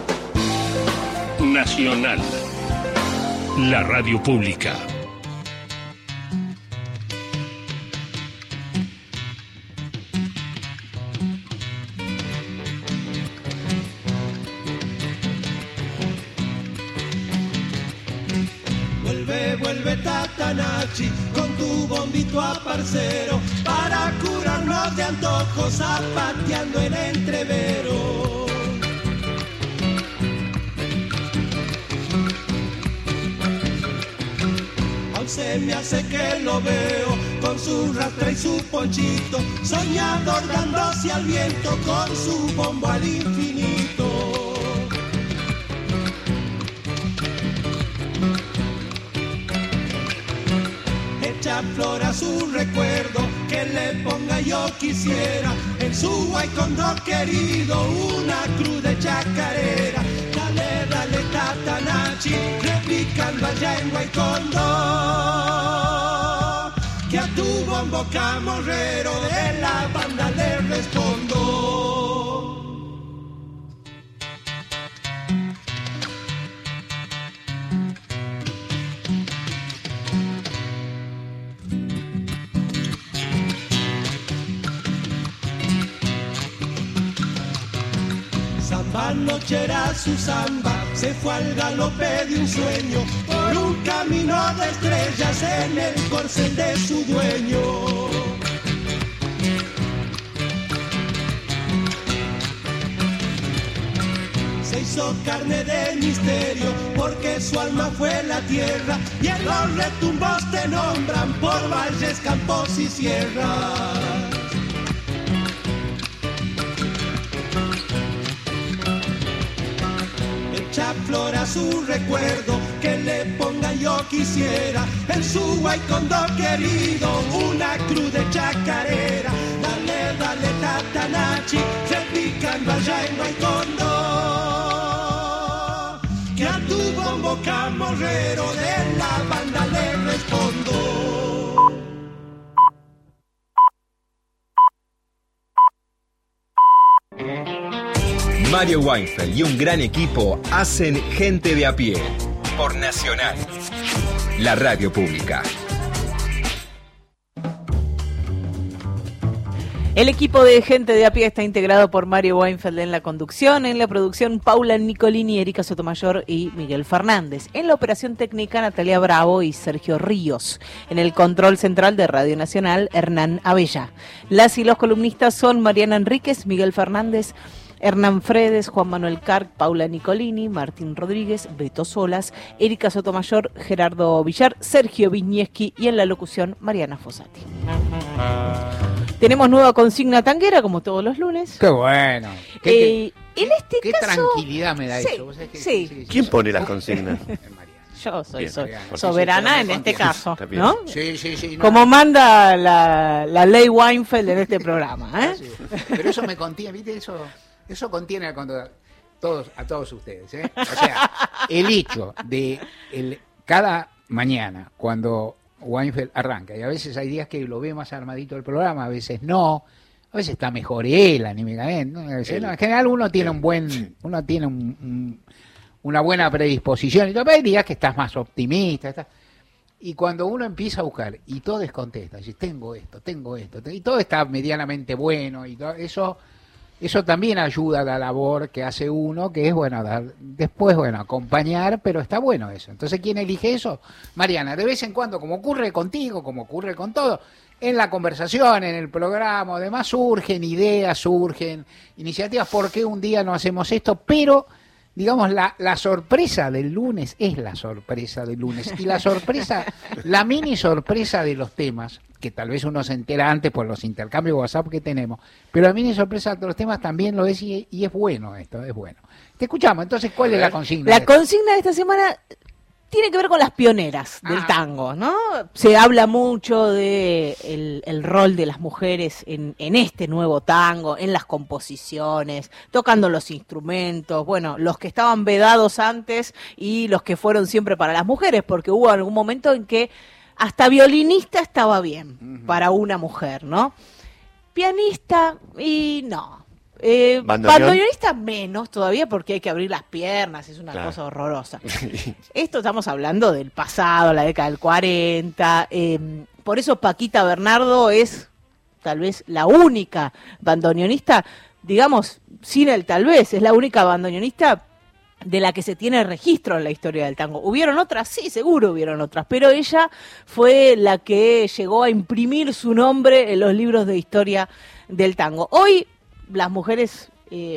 Nacional, la radio pública. Vuelve Tatanachi con tu bombito a parcero para curarnos de antojos zapateando en entrevero. Aún se me hace que lo veo con su rastra y su ponchito, soñador dándose al viento con su bombo al infinito. Flor a su recuerdo, que le ponga yo quisiera en su guaycondo querido una cruz de chacarera. Dale, dale Tatanachi, replicando allá en Guaycondo, que a tu bombo camorrero de la banda le respondo. Anoche era su samba, se fue al galope de un sueño, por un camino de estrellas en el corcel de su dueño. Se hizo carne de misterio, porque su alma fue la tierra, y en los retumbos te nombran por valles, campos y sierras. Flor a su recuerdo, que le ponga yo quisiera en su guaycondo querido una cruz de chacarera. Dale, dale Tatanachi, replicando allá en Guaycondo, que a tu bombo camorrero de la banda le respondo. Mario Weinfeld y un gran equipo hacen Gente de a pie por Nacional, la radio pública. El equipo de Gente de a pie está integrado por Mario Weinfeld en la conducción, en la producción Paula Nicolini, Erika Sotomayor y Miguel Fernández. En la operación técnica Natalia Bravo y Sergio Ríos. En el control central de Radio Nacional, Hernán Abella. Las y los columnistas son Mariana Enríquez, Miguel Fernández, Hernán Fredes, Juan Manuel Carc, Paula Nicolini, Martín Rodríguez, Beto Solas, Erika Sotomayor, Gerardo Villar, Sergio Viñeski y en la locución Mariana Fossati. Tenemos nueva consigna tanguera, como todos los lunes. ¡Qué bueno! En este qué caso... tranquilidad me da sí, eso. ¿Vos sabés que, sí. ¿Quién pone las consignas? Yo soy Bien, soberana en este caso, ¿no? Sí. Como manda la ley Weinfeld en este programa, ¿eh? Sí. Pero eso me contiene, ¿viste? Eso contiene a todos ustedes, ¿eh? O sea, el hecho de cada mañana, cuando Weinfeld arranca, y a veces hay días que lo ve más armadito el programa, a veces no, a veces está mejor él anímicamente, ¿no? A veces no. En general uno tiene una buena predisposición, y hay días que estás más optimista, y cuando uno empieza a buscar y todo descontesta, dices, tengo esto, y todo está medianamente bueno, y todo eso también ayuda a la labor que hace uno, que es después acompañar, pero está bueno eso. Entonces, ¿quién elige eso? Mariana, de vez en cuando, como ocurre contigo, como ocurre con todo, en la conversación, en el programa, además surgen ideas, surgen iniciativas, ¿por qué un día no hacemos esto? Pero, digamos, la sorpresa del lunes es la sorpresa del lunes, y la mini sorpresa de los temas, que tal vez uno se entera antes por los intercambios de WhatsApp que tenemos, pero la mini sorpresa de los temas también lo es, y es bueno esto, es bueno. Te escuchamos, entonces, ¿cuál es la consigna? La consigna de esta semana tiene que ver con las pioneras del tango, ¿no? Se habla mucho de el rol de las mujeres en este nuevo tango, en las composiciones, tocando los instrumentos, bueno, los que estaban vedados antes y los que fueron siempre para las mujeres, porque hubo algún momento en que hasta violinista estaba bien para una mujer, ¿no? Pianista, y no. Bandoneonista menos todavía, porque hay que abrir las piernas, es una cosa horrorosa. Esto estamos hablando del pasado, la década del 40. Por eso Paquita Bernardo es tal vez la única bandoneonista, digamos, sin el tal vez, es la única bandoneonista de la que se tiene registro en la historia del tango. ¿Hubieron otras? Sí, seguro hubieron otras, pero ella fue la que llegó a imprimir su nombre en los libros de historia del tango. Hoy las mujeres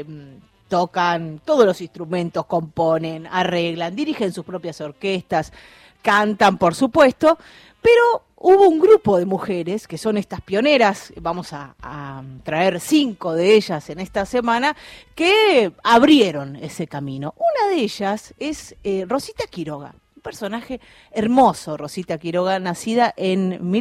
tocan todos los instrumentos, componen, arreglan, dirigen sus propias orquestas, cantan, por supuesto, pero hubo un grupo de mujeres que son estas pioneras, vamos a traer 5 de ellas en esta semana, que abrieron ese camino. Una de ellas es Rosita Quiroga, un personaje hermoso, Rosita Quiroga, nacida en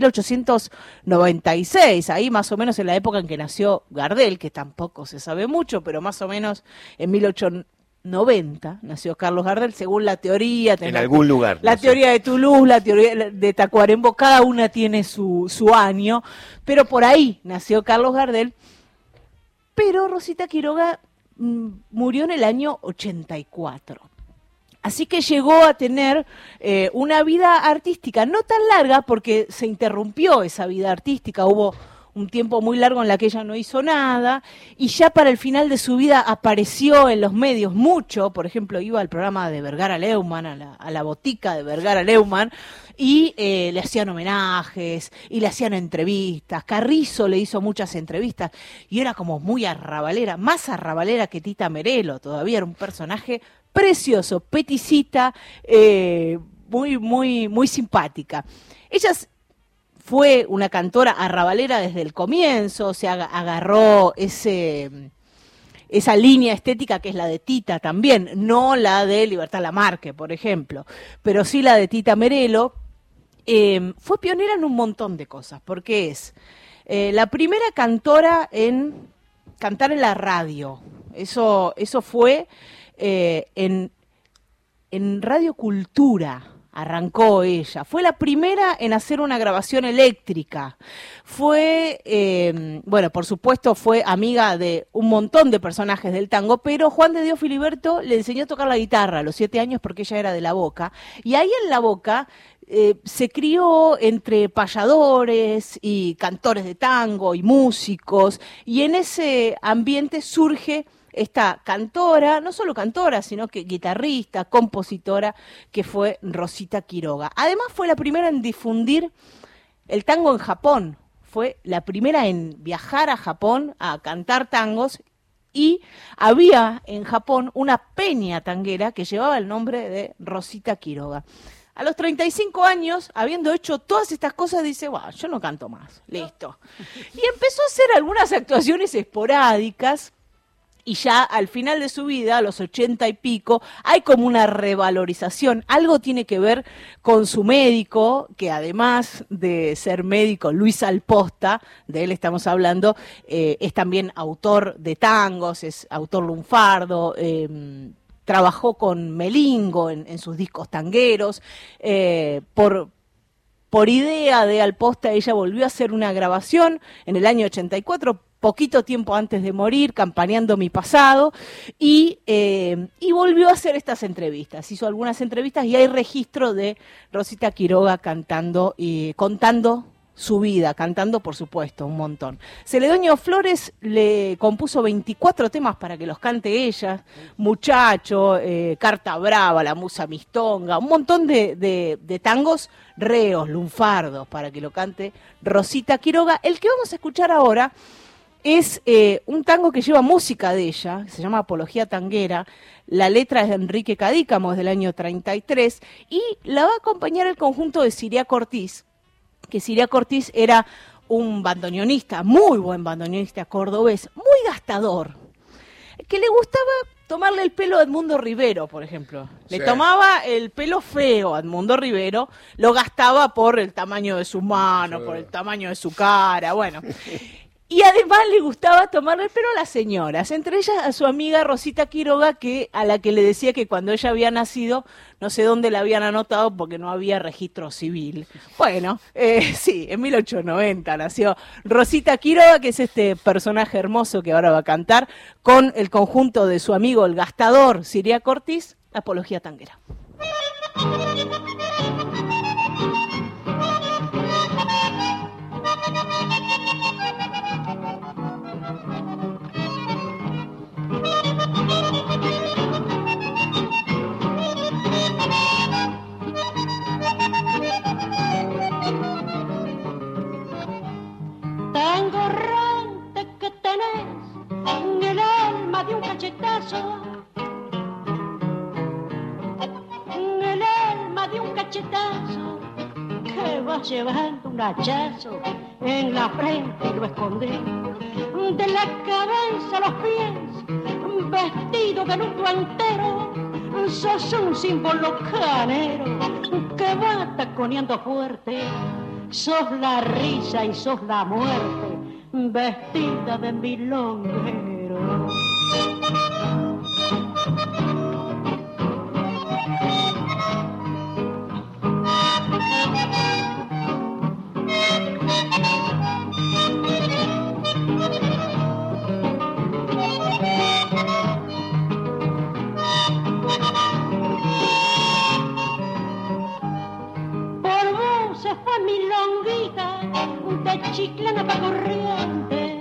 1896, ahí más o menos en la época en que nació Gardel, que tampoco se sabe mucho, pero más o menos en 1890 nació Carlos Gardel, según la teoría. En algún lugar. La teoría de Toulouse, la teoría de Tacuarembó, cada una tiene su año, pero por ahí nació Carlos Gardel. Pero Rosita Quiroga murió en el año 84. Así que llegó a tener una vida artística no tan larga, porque se interrumpió esa vida artística, hubo un tiempo muy largo en la que ella no hizo nada, y ya para el final de su vida apareció en los medios mucho. Por ejemplo, iba al programa de Vergara Leumann, a la botica de Vergara Leumann, y le hacían homenajes, y le hacían entrevistas. Carrizo le hizo muchas entrevistas, y era como muy arrabalera, más arrabalera que Tita Merelo, todavía era un personaje precioso, peticita, muy simpática. Ella fue una cantora arrabalera desde el comienzo, se agarró esa línea estética que es la de Tita también, no la de Libertad Lamarque, por ejemplo, pero sí la de Tita Merelo. Fue pionera en un montón de cosas, porque es la primera cantora en cantar en la radio. Eso fue en Radio Cultura, arrancó ella. Fue la primera en hacer una grabación eléctrica. Fue, bueno, por supuesto fue amiga de un montón de personajes del tango, pero Juan de Dios Filiberto le enseñó a tocar la guitarra a los 7 años porque ella era de La Boca. Y ahí en La Boca se crió entre payadores y cantores de tango y músicos, y en ese ambiente surge esta cantora, no solo cantora, sino que guitarrista, compositora, que fue Rosita Quiroga. Además fue la primera en difundir el tango en Japón, fue la primera en viajar a Japón a cantar tangos, y había en Japón una peña tanguera que llevaba el nombre de Rosita Quiroga. A los 35 años, habiendo hecho todas estas cosas, dice, bueno, yo no canto más, listo. Y empezó a hacer algunas actuaciones esporádicas, y ya al final de su vida, a los 80 y pico, hay como una revalorización. Algo tiene que ver con su médico, que además de ser médico, Luis Alposta, de él estamos hablando, es también autor de tangos, es autor lunfardo, trabajó con Melingo en sus discos tangueros. Por idea de Alposta, ella volvió a hacer una grabación en el año 84, poquito tiempo antes de morir, Campaneando mi pasado, y volvió a hacer estas entrevistas. Hizo algunas entrevistas y hay registro de Rosita Quiroga cantando y contando su vida, cantando, por supuesto, un montón. Celedonio Flores le compuso 24 temas para que los cante ella, Muchacho, Carta Brava, La Musa Mistonga, un montón de tangos reos, lunfardos, para que lo cante Rosita Quiroga. El que vamos a escuchar ahora es un tango que lleva música de ella, se llama Apología Tanguera. La letra es de Enrique Cadícamo, es del año 33, y la va a acompañar el conjunto de Siriaco Ortiz, que Siriaco Ortiz era un bandoneonista, muy buen bandoneonista cordobés, muy gastador, que le gustaba tomarle el pelo a Edmundo Rivero, por ejemplo. Le tomaba el pelo feo a Edmundo Rivero, lo gastaba por el tamaño de su mano, por el tamaño de su cara, bueno. Y además le gustaba tomarle el pelo a las señoras, entre ellas a su amiga Rosita Quiroga, a la que le decía que cuando ella había nacido, no sé dónde la habían anotado porque no había registro civil. Bueno, sí, en 1890 nació Rosita Quiroga, que es este personaje hermoso que ahora va a cantar, con el conjunto de su amigo el gastador Siriaco Ortiz, Apología Tanguera. Tan gorrante que tenés en el alma de un cachetazo, en el alma de un cachetazo, que vas llevando un hachazo en la frente y lo escondés, de la cabeza a los pies, vestido de luto entero, sos un símbolo canero que va taconeando fuerte. Sos la risa y sos la muerte, vestida de milonguero. De Chiclana pa' Corrientes,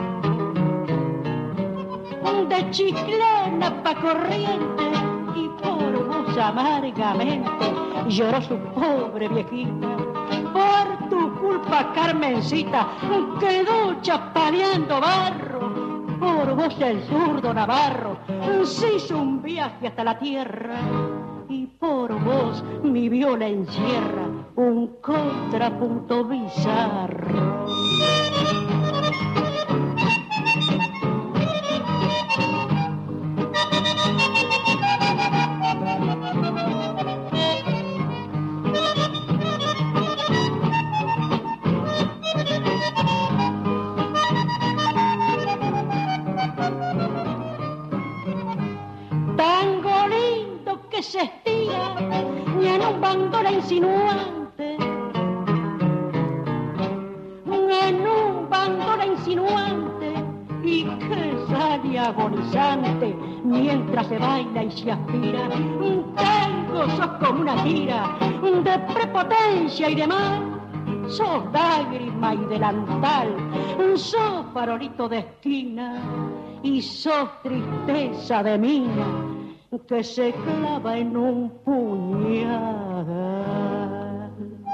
de Chiclana pa' Corrientes, y por vos amargamente lloró su pobre viejita. Por tu culpa, Carmencita, quedó chapaleando barro. Por vos el zurdo Navarro se hizo un viaje hasta la tierra. Y por vos mi viola encierra un contrapunto bizarro. Tango lindo que se estira y en un bandón bandera insinuante, en un bandola insinuante, y que sale agonizante mientras se baila y se aspira. Tango, sos como una tira de prepotencia y de mal. Sos lágrima y delantal, sos farolito de esquina y sos tristeza de mina que se clava en un puñal.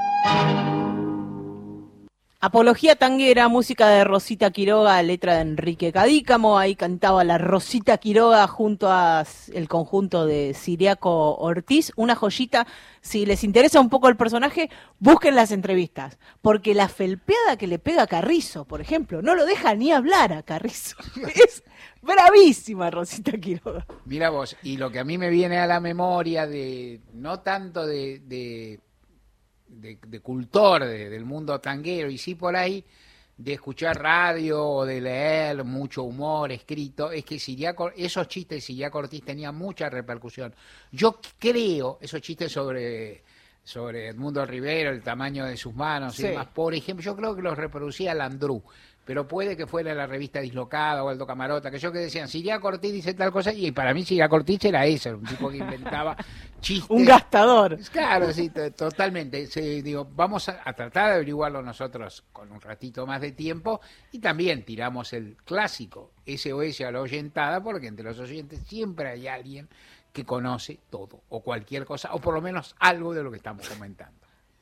Apología tanguera, música de Rosita Quiroga, letra de Enrique Cadícamo. Ahí cantaba la Rosita Quiroga junto a el conjunto de Ciriaco Ortiz. Una joyita. Si les interesa un poco el personaje, busquen las entrevistas. Porque la felpeada que le pega a Carrizo, por ejemplo, no lo deja ni hablar a Carrizo. Es bravísima Rosita Quiroga. Mira vos, y lo que a mí me viene a la memoria no tanto de cultor del mundo tanguero, y sí por ahí de escuchar radio o de leer mucho humor escrito, es que esos chistes de Ciriaco Ortiz tenían mucha repercusión. Yo creo, esos chistes sobre Edmundo Rivero, el tamaño de sus manos y demás, por ejemplo, yo creo que los reproducía Landru, pero puede que fuera la revista Dislocada o Aldo Camarota, que decían, Ciriaco Ortiz dice tal cosa, y para mí Ciriaco Ortiz era eso, era un tipo que inventaba chistes. Un gastador. Claro, sí, totalmente. Vamos a tratar de averiguarlo nosotros con un ratito más de tiempo, y también tiramos el clásico SOS a la oyentada, porque entre los oyentes siempre hay alguien que conoce todo, o cualquier cosa, o por lo menos algo de lo que estamos comentando.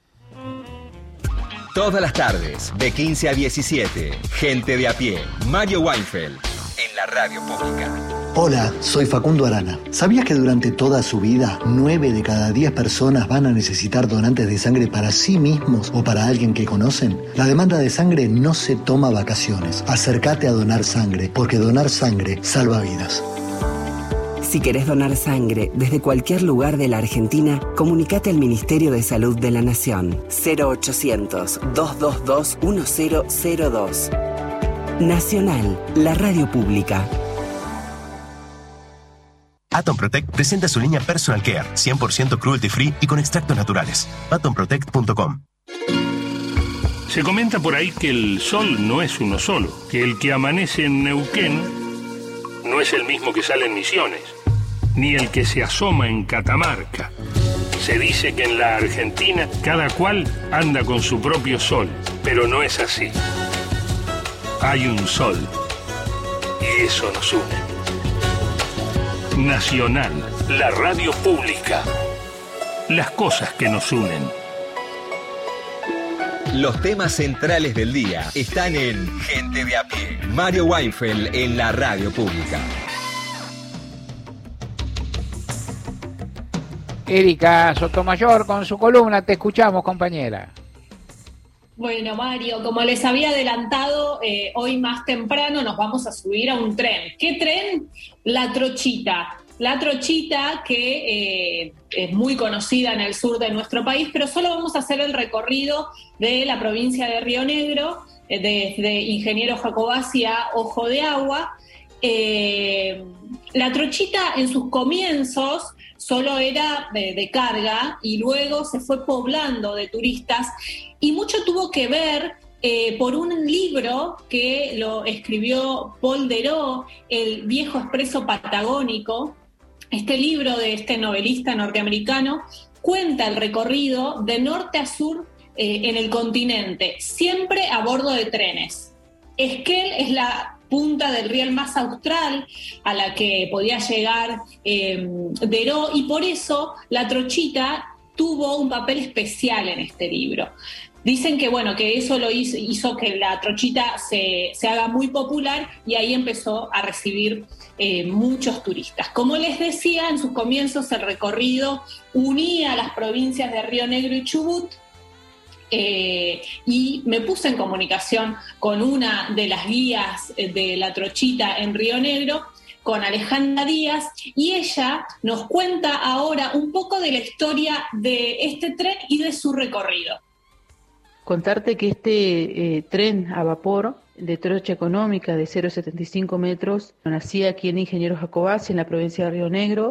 Todas las tardes, de 15 a 17, Gente de a pie, Mario Weinfeld, en la radio pública. Hola, soy Facundo Arana. ¿Sabías que durante toda su vida, 9 de cada 10 personas van a necesitar donantes de sangre para sí mismos o para alguien que conocen? La demanda de sangre no se toma vacaciones. Acércate a donar sangre, porque donar sangre salva vidas. Si querés donar sangre desde cualquier lugar de la Argentina, comunicate al Ministerio de Salud de la Nación. 0800-222-1002. Nacional, la radio pública. Atom Protect presenta su línea Personal Care, 100% cruelty free y con extractos naturales. atomprotect.com. Se comenta por ahí que el sol no es uno solo, que el que amanece en Neuquén no es el mismo que sale en Misiones, ni el que se asoma en Catamarca. Se dice que en la Argentina cada cual anda con su propio sol, pero no es así. Hay un sol, y eso nos une. Nacional, la radio pública. Las cosas que nos unen. Los temas centrales del día están en Gente de a pie. Mario Weinfeld en la radio pública. Erika Sotomayor con su columna, te escuchamos, compañera. Bueno, Mario, como les había adelantado, hoy más temprano nos vamos a subir a un tren. ¿Qué tren? La Trochita. La Trochita, que es muy conocida en el sur de nuestro país, pero solo vamos a hacer el recorrido de la provincia de Río Negro, desde Ingeniero Jacobacci a Ojo de Agua. La Trochita en sus comienzos solo era de carga y luego se fue poblando de turistas, y mucho tuvo que ver por un libro que lo escribió Paul Deró, El viejo expreso patagónico. Este libro de este novelista norteamericano cuenta el recorrido de norte a sur en el continente, siempre a bordo de trenes. Esquel es la punta del riel más austral a la que podía llegar Deró, y por eso la Trochita tuvo un papel especial en este libro. Dicen que bueno, que eso lo hizo que la Trochita se haga muy popular, y ahí empezó a recibir muchos turistas. Como les decía, en sus comienzos el recorrido unía las provincias de Río Negro y Chubut, y me puse en comunicación con una de las guías de la Trochita en Río Negro, con Alejandra Díaz, y ella nos cuenta ahora un poco de la historia de este tren y de su recorrido. Contarte que este tren a vapor de trocha económica de 0,75 metros nacía aquí en Ingeniero Jacobacci, en la provincia de Río Negro,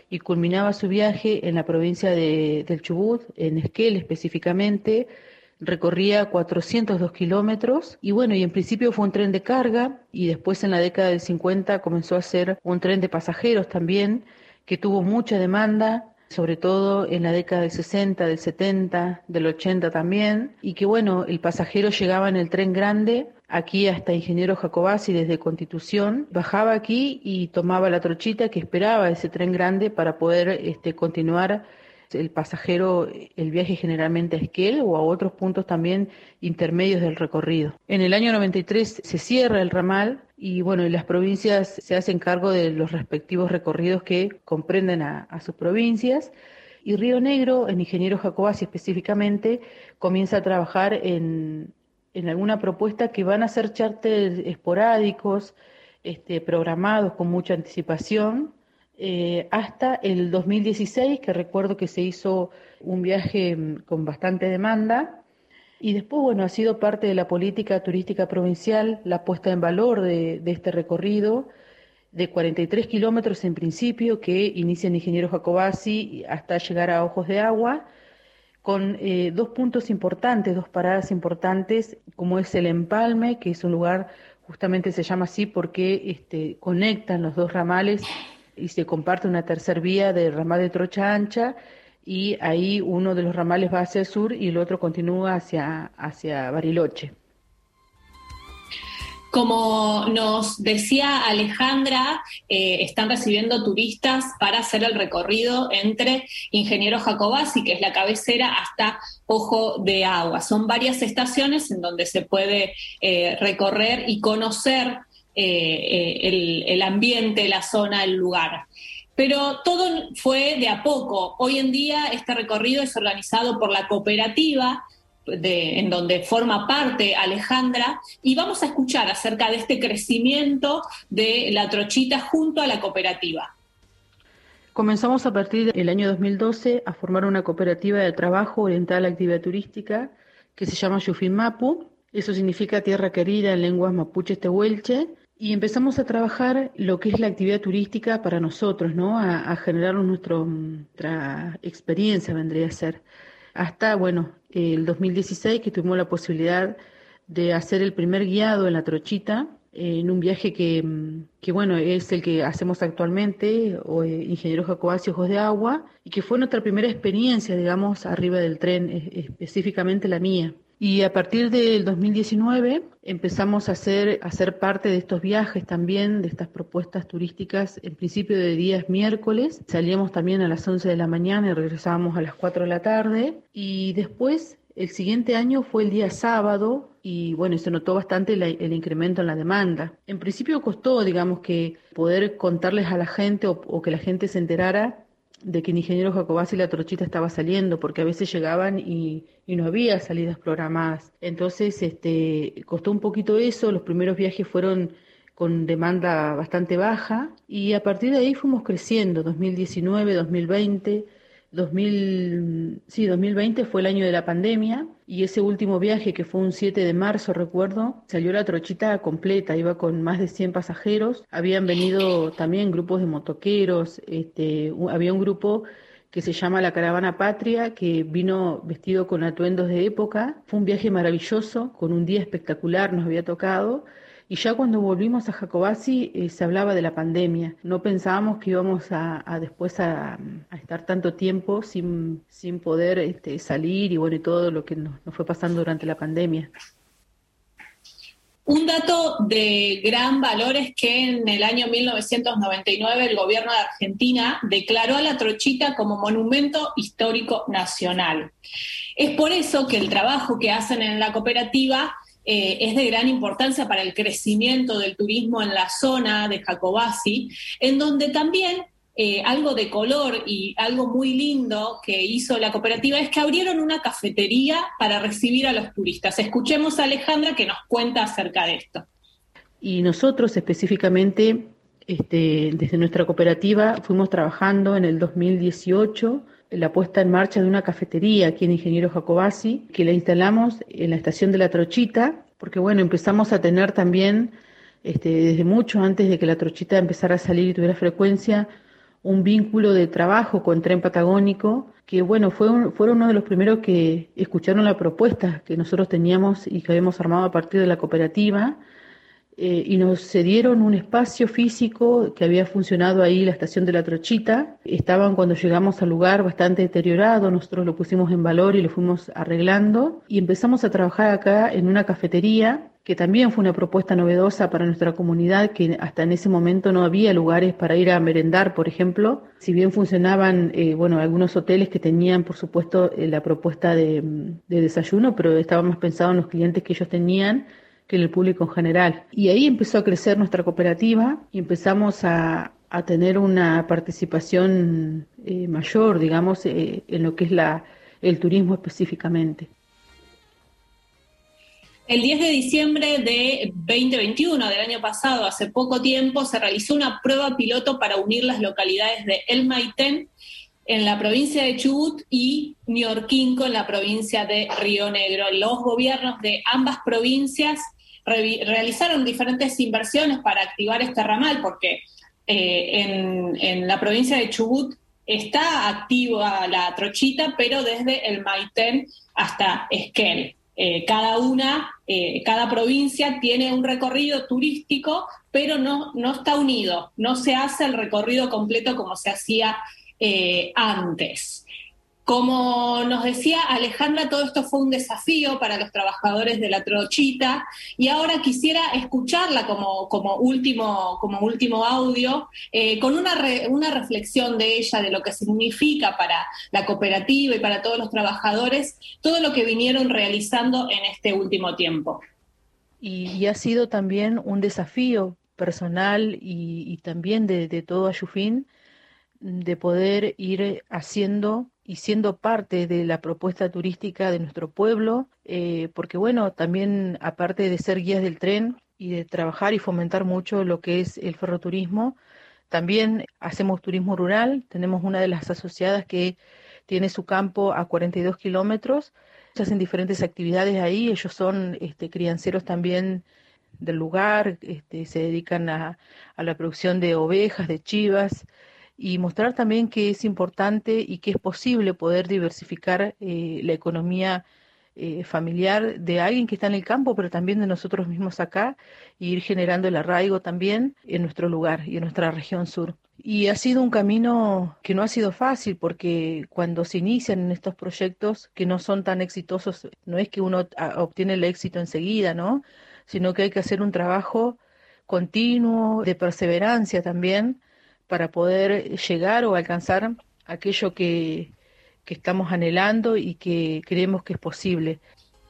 y culminaba su viaje en la provincia del Chubut, en Esquel específicamente. Recorría 402 kilómetros y bueno, y en principio fue un tren de carga y después en la década del 50 comenzó a ser un tren de pasajeros también, que tuvo mucha demanda, sobre todo en la década del 60, del 70, del 80 también, y que bueno, el pasajero llegaba en el tren grande, aquí hasta Ingeniero Jacobacci desde Constitución, bajaba aquí y tomaba la trochita que esperaba ese tren grande para poder continuar el pasajero el viaje generalmente a Esquel o a otros puntos también intermedios del recorrido. En el año 93 se cierra el ramal y bueno, y las provincias se hacen cargo de los respectivos recorridos que comprenden a sus provincias. Y Río Negro, en Ingeniero Jacobacci específicamente, comienza a trabajar en alguna propuesta que van a ser charters esporádicos, programados con mucha anticipación, hasta el 2016, que recuerdo que se hizo un viaje con bastante demanda, y después, bueno, ha sido parte de la política turística provincial la puesta en valor de este recorrido de 43 kilómetros en principio, que inicia en Ingeniero Jacobacci hasta llegar a Ojos de Agua, con dos puntos importantes, dos paradas importantes, como es el Empalme, que es un lugar, justamente se llama así porque conectan los dos ramales y se comparte una tercer vía del ramal de Trocha Ancha, y ahí uno de los ramales va hacia el sur y el otro continúa hacia Bariloche. Como nos decía Alejandra, están recibiendo turistas para hacer el recorrido entre Ingeniero Jacobacci, que es la cabecera, hasta Ojo de Agua. Son varias estaciones en donde se puede recorrer y conocer el ambiente, la zona, el lugar. Pero todo fue de a poco. Hoy en día este recorrido es organizado por la cooperativa, en donde forma parte Alejandra, y vamos a escuchar acerca de este crecimiento de la trochita junto a la cooperativa. Comenzamos a partir del año 2012 a formar una cooperativa de trabajo orientada a la actividad turística que se llama Yufimapu. Eso significa tierra querida en lenguas mapuches tehuelche. Y empezamos a trabajar lo que es la actividad turística para nosotros, ¿no? A generar nuestra experiencia, vendría a ser. Hasta, bueno, el 2016, que tuvimos la posibilidad de hacer el primer guiado en la trochita, en un viaje que bueno, es el que hacemos actualmente, Ingeniero Jacobacci, Ojos de Agua, y que fue nuestra primera experiencia, digamos, arriba del tren, específicamente la mía. Y a partir del 2019 empezamos a hacer parte de estos viajes también, de estas propuestas turísticas, en principio de días miércoles. Salíamos también a las 11 de la mañana y regresábamos a las 4 de la tarde. Y después, el siguiente año fue el día sábado y bueno, se notó bastante el incremento en la demanda. En principio costó, digamos, que poder contarles a la gente o que la gente se enterara de que en Ingeniero Jacobacci la trochita estaba saliendo, porque a veces llegaban y no había salidas programadas. Entonces, costó un poquito eso. Los primeros viajes fueron con demanda bastante baja y a partir de ahí fuimos creciendo. 2019, 2020, 2020 fue el año de la pandemia y ese último viaje, que fue un 7 de marzo, recuerdo, salió la trochita completa, iba con más de 100 pasajeros. Habían venido también grupos de motoqueros, había un grupo que se llama La Caravana Patria, que vino vestido con atuendos de época. Fue un viaje maravilloso, con un día espectacular nos había tocado. Y ya cuando volvimos a Jacobacci se hablaba de la pandemia. No pensábamos que íbamos después a estar tanto tiempo sin poder salir y bueno, y todo lo que nos fue pasando durante la pandemia. Un dato de gran valor es que en el año 1999 el gobierno de Argentina declaró a la trochita como monumento histórico nacional. Es por eso que el trabajo que hacen en la cooperativa es de gran importancia para el crecimiento del turismo en la zona de Jacobacci, en donde también algo de color y algo muy lindo que hizo la cooperativa es que abrieron una cafetería para recibir a los turistas. Escuchemos a Alejandra que nos cuenta acerca de esto. Y nosotros específicamente, desde nuestra cooperativa, fuimos trabajando en el 2018 la puesta en marcha de una cafetería aquí en Ingeniero Jacobacci, que la instalamos en la estación de La Trochita, porque bueno, empezamos a tener también, desde mucho antes de que La Trochita empezara a salir y tuviera frecuencia, un vínculo de trabajo con Tren Patagónico, que bueno, fueron uno de los primeros que escucharon la propuesta que nosotros teníamos y que habíamos armado a partir de la cooperativa, y nos cedieron un espacio físico que había funcionado ahí, la estación de La Trochita. Estaban, cuando llegamos al lugar, bastante deteriorado, nosotros lo pusimos en valor y lo fuimos arreglando, y empezamos a trabajar acá en una cafetería, que también fue una propuesta novedosa para nuestra comunidad, que hasta en ese momento no había lugares para ir a merendar, por ejemplo. Si bien funcionaban algunos hoteles que tenían, por supuesto, la propuesta de desayuno, pero estaba más pensado en los clientes que ellos tenían que en el público en general. Y ahí empezó a crecer nuestra cooperativa y empezamos a tener una participación mayor, digamos, en lo que es el turismo específicamente. El 10 de diciembre de 2021, del año pasado, hace poco tiempo, se realizó una prueba piloto para unir las localidades de El Maitén, en la provincia de Chubut, y Ñorquinco, en la provincia de Río Negro. Los gobiernos de ambas provincias realizaron diferentes inversiones para activar este ramal, porque en la provincia de Chubut está activa la Trochita, pero desde El Maitén hasta Esquel. Cada provincia tiene un recorrido turístico, pero no está unido, no se hace el recorrido completo como se hacía antes. Como nos decía Alejandra, todo esto fue un desafío para los trabajadores de la Trochita, y ahora quisiera escucharla como último audio, con una reflexión de ella de lo que significa para la cooperativa y para todos los trabajadores todo lo que vinieron realizando en este último tiempo. Y ha sido también un desafío personal y también de todo Ayufín, de poder ir haciendo y siendo parte de la propuesta turística de nuestro pueblo, porque bueno, también aparte de ser guías del tren y de trabajar y fomentar mucho lo que es el ferroturismo, también hacemos turismo rural. Tenemos una de las asociadas que tiene su campo a 42 kilómetros, hacen diferentes actividades ahí, ellos son crianceros también del lugar, se dedican a la producción de ovejas, de chivas, y mostrar también que es importante y que es posible poder diversificar la economía familiar de alguien que está en el campo, pero también de nosotros mismos acá, y ir generando el arraigo también en nuestro lugar y en nuestra región sur. Y ha sido un camino que no ha sido fácil, porque cuando se inician en estos proyectos que no son tan exitosos, no es que uno obtiene el éxito enseguida, ¿no? Sino que hay que hacer un trabajo continuo, de perseverancia también, para poder llegar o alcanzar aquello que estamos anhelando y que creemos que es posible.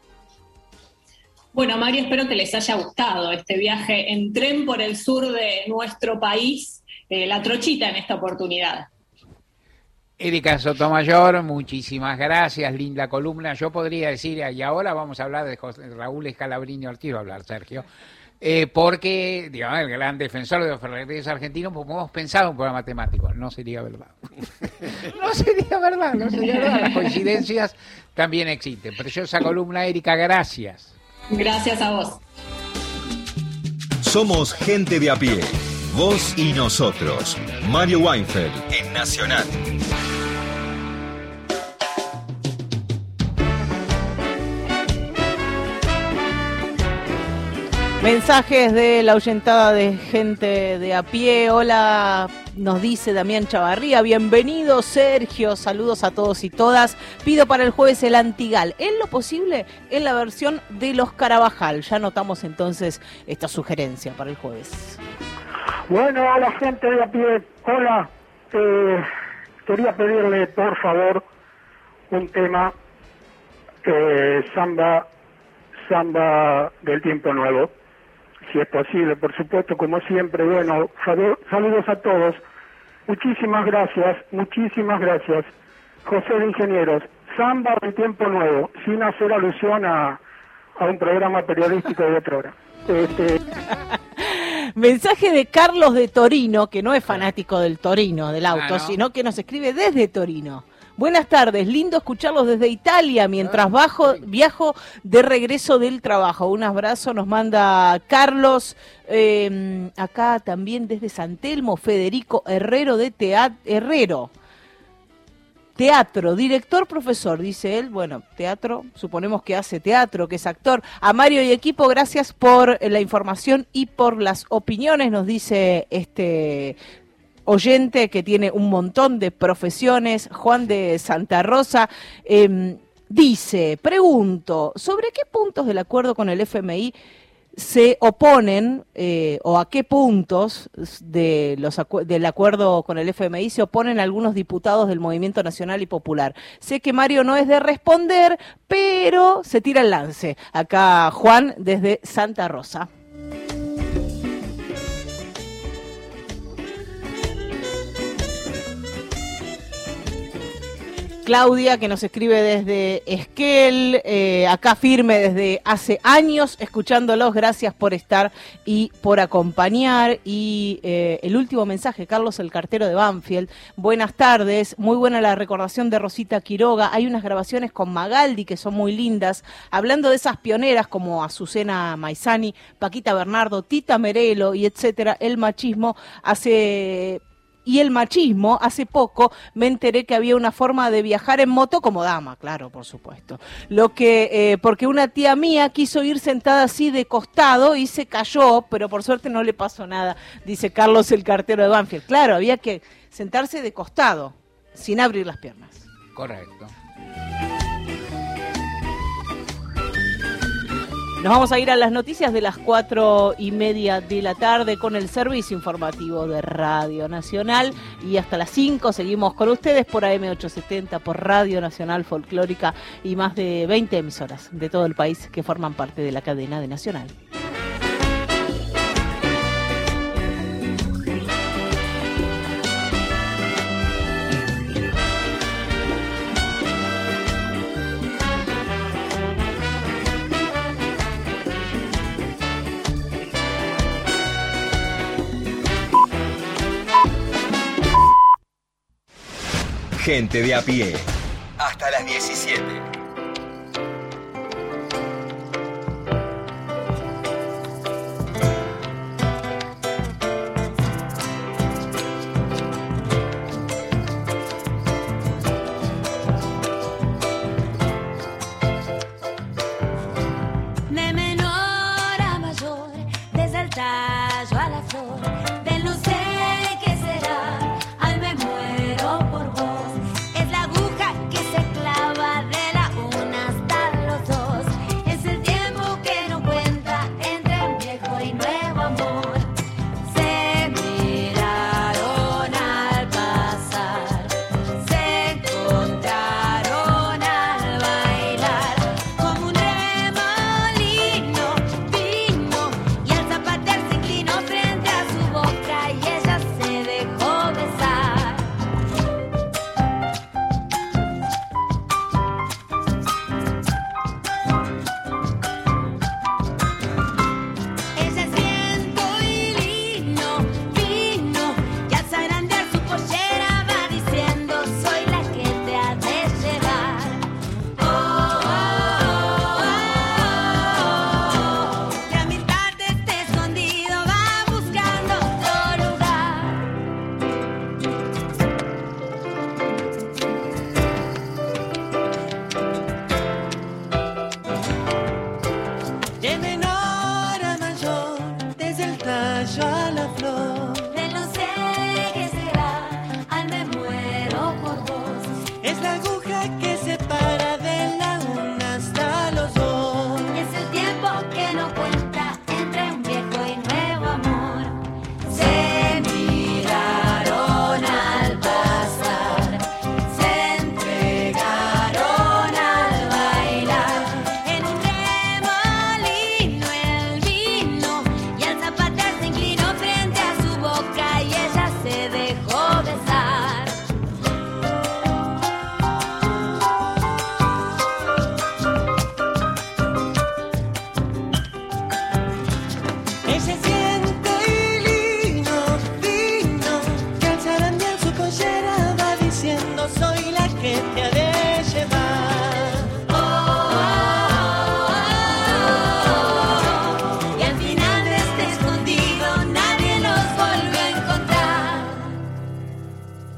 Bueno, Mario, espero que les haya gustado este viaje en tren por el sur de nuestro país, La Trochita en esta oportunidad. Erika Sotomayor, muchísimas gracias, linda columna. Yo podría decir, y ahora vamos a hablar de Raúl Escalabrini Ortiz, va a hablar Sergio, porque, digamos, el gran defensor de los ferrocarriles argentinos, pues hemos pensado un programa temático. No sería verdad. No sería verdad. Las coincidencias también existen. Preciosa columna, Erika, gracias. Gracias a vos. Somos gente de a pie. Vos y nosotros. Mario Weinfeld en Nacional. Mensajes de la ahuyentada de gente de a pie. Hola, nos dice Damián Chavarría. Bienvenido, Sergio. Saludos a todos y todas. Pido para el jueves el Antigal, en lo posible en la versión de los Carabajal. Ya notamos entonces esta sugerencia para el jueves. Bueno, a la gente de a pie. Hola. Quería pedirle, por favor, un tema. Samba del Tiempo Nuevo. Si es posible, por supuesto, como siempre. Bueno, saludos a todos. Muchísimas gracias. José de Ingenieros, Samba del Tiempo Nuevo, sin hacer alusión a un programa periodístico de otra hora. Mensaje de Carlos de Torino, que no es fanático del Torino, del auto, sino que nos escribe desde Torino. Buenas tardes, lindo escucharlos desde Italia mientras viajo de regreso del trabajo. Un abrazo nos manda Carlos, acá también desde San Telmo, Federico Herrero de Teatro, director, profesor, dice él. Bueno, teatro, suponemos que hace teatro, que es actor. A Mario y equipo, gracias por la información y por las opiniones, nos dice este oyente que tiene un montón de profesiones, Juan de Santa Rosa. Dice, pregunto, ¿sobre qué puntos del acuerdo con el FMI se oponen, o a qué puntos del acuerdo con el FMI se oponen algunos diputados del Movimiento Nacional y Popular? Sé que Mario no es de responder, pero se tira el lance. Acá Juan desde Santa Rosa. Claudia, que nos escribe desde Esquel, acá firme desde hace años, escuchándolos, gracias por estar y por acompañar. Y el último mensaje, Carlos, el cartero de Banfield. Buenas tardes, muy buena la recordación de Rosita Quiroga. Hay unas grabaciones con Magaldi que son muy lindas, hablando de esas pioneras como Azucena Maizani, Paquita Bernardo, Tita Merelo y etcétera. El machismo, hace poco me enteré que había una forma de viajar en moto como dama, claro, por supuesto. Porque una tía mía quiso ir sentada así de costado y se cayó, pero por suerte no le pasó nada, dice Carlos, el cartero de Banfield. Claro, había que sentarse de costado, sin abrir las piernas. Correcto. Nos vamos a ir a las noticias de las 4:30 de la tarde con el servicio informativo de Radio Nacional, y hasta las 5 seguimos con ustedes por AM870, por Radio Nacional Folclórica y más de 20 emisoras de todo el país que forman parte de la cadena de Nacional. Gente de a pie. Hasta las 17. De menor a mayor, desde el tallo a la flor, de no sé qué será, ay me muero por vos. Es la aguja que se clava de la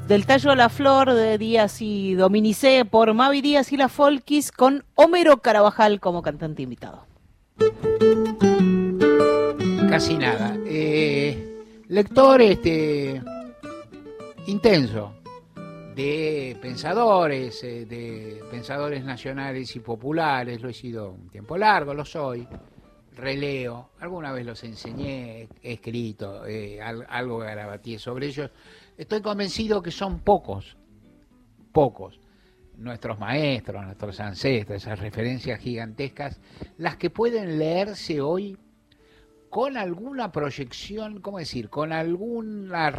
Del tallo a la flor de Díaz y Dominicé por Mavi Díaz y la Folkis con Homero Carabajal como cantante invitado. Casi nada. Lector intenso de pensadores nacionales y populares. Lo he sido un tiempo largo, lo soy. Releo, alguna vez los enseñé, he escrito algo garabateé sobre ellos. Estoy convencido que son pocos, nuestros maestros, nuestros ancestros, esas referencias gigantescas, las que pueden leerse hoy con alguna proyección, ¿cómo decir? Con alguna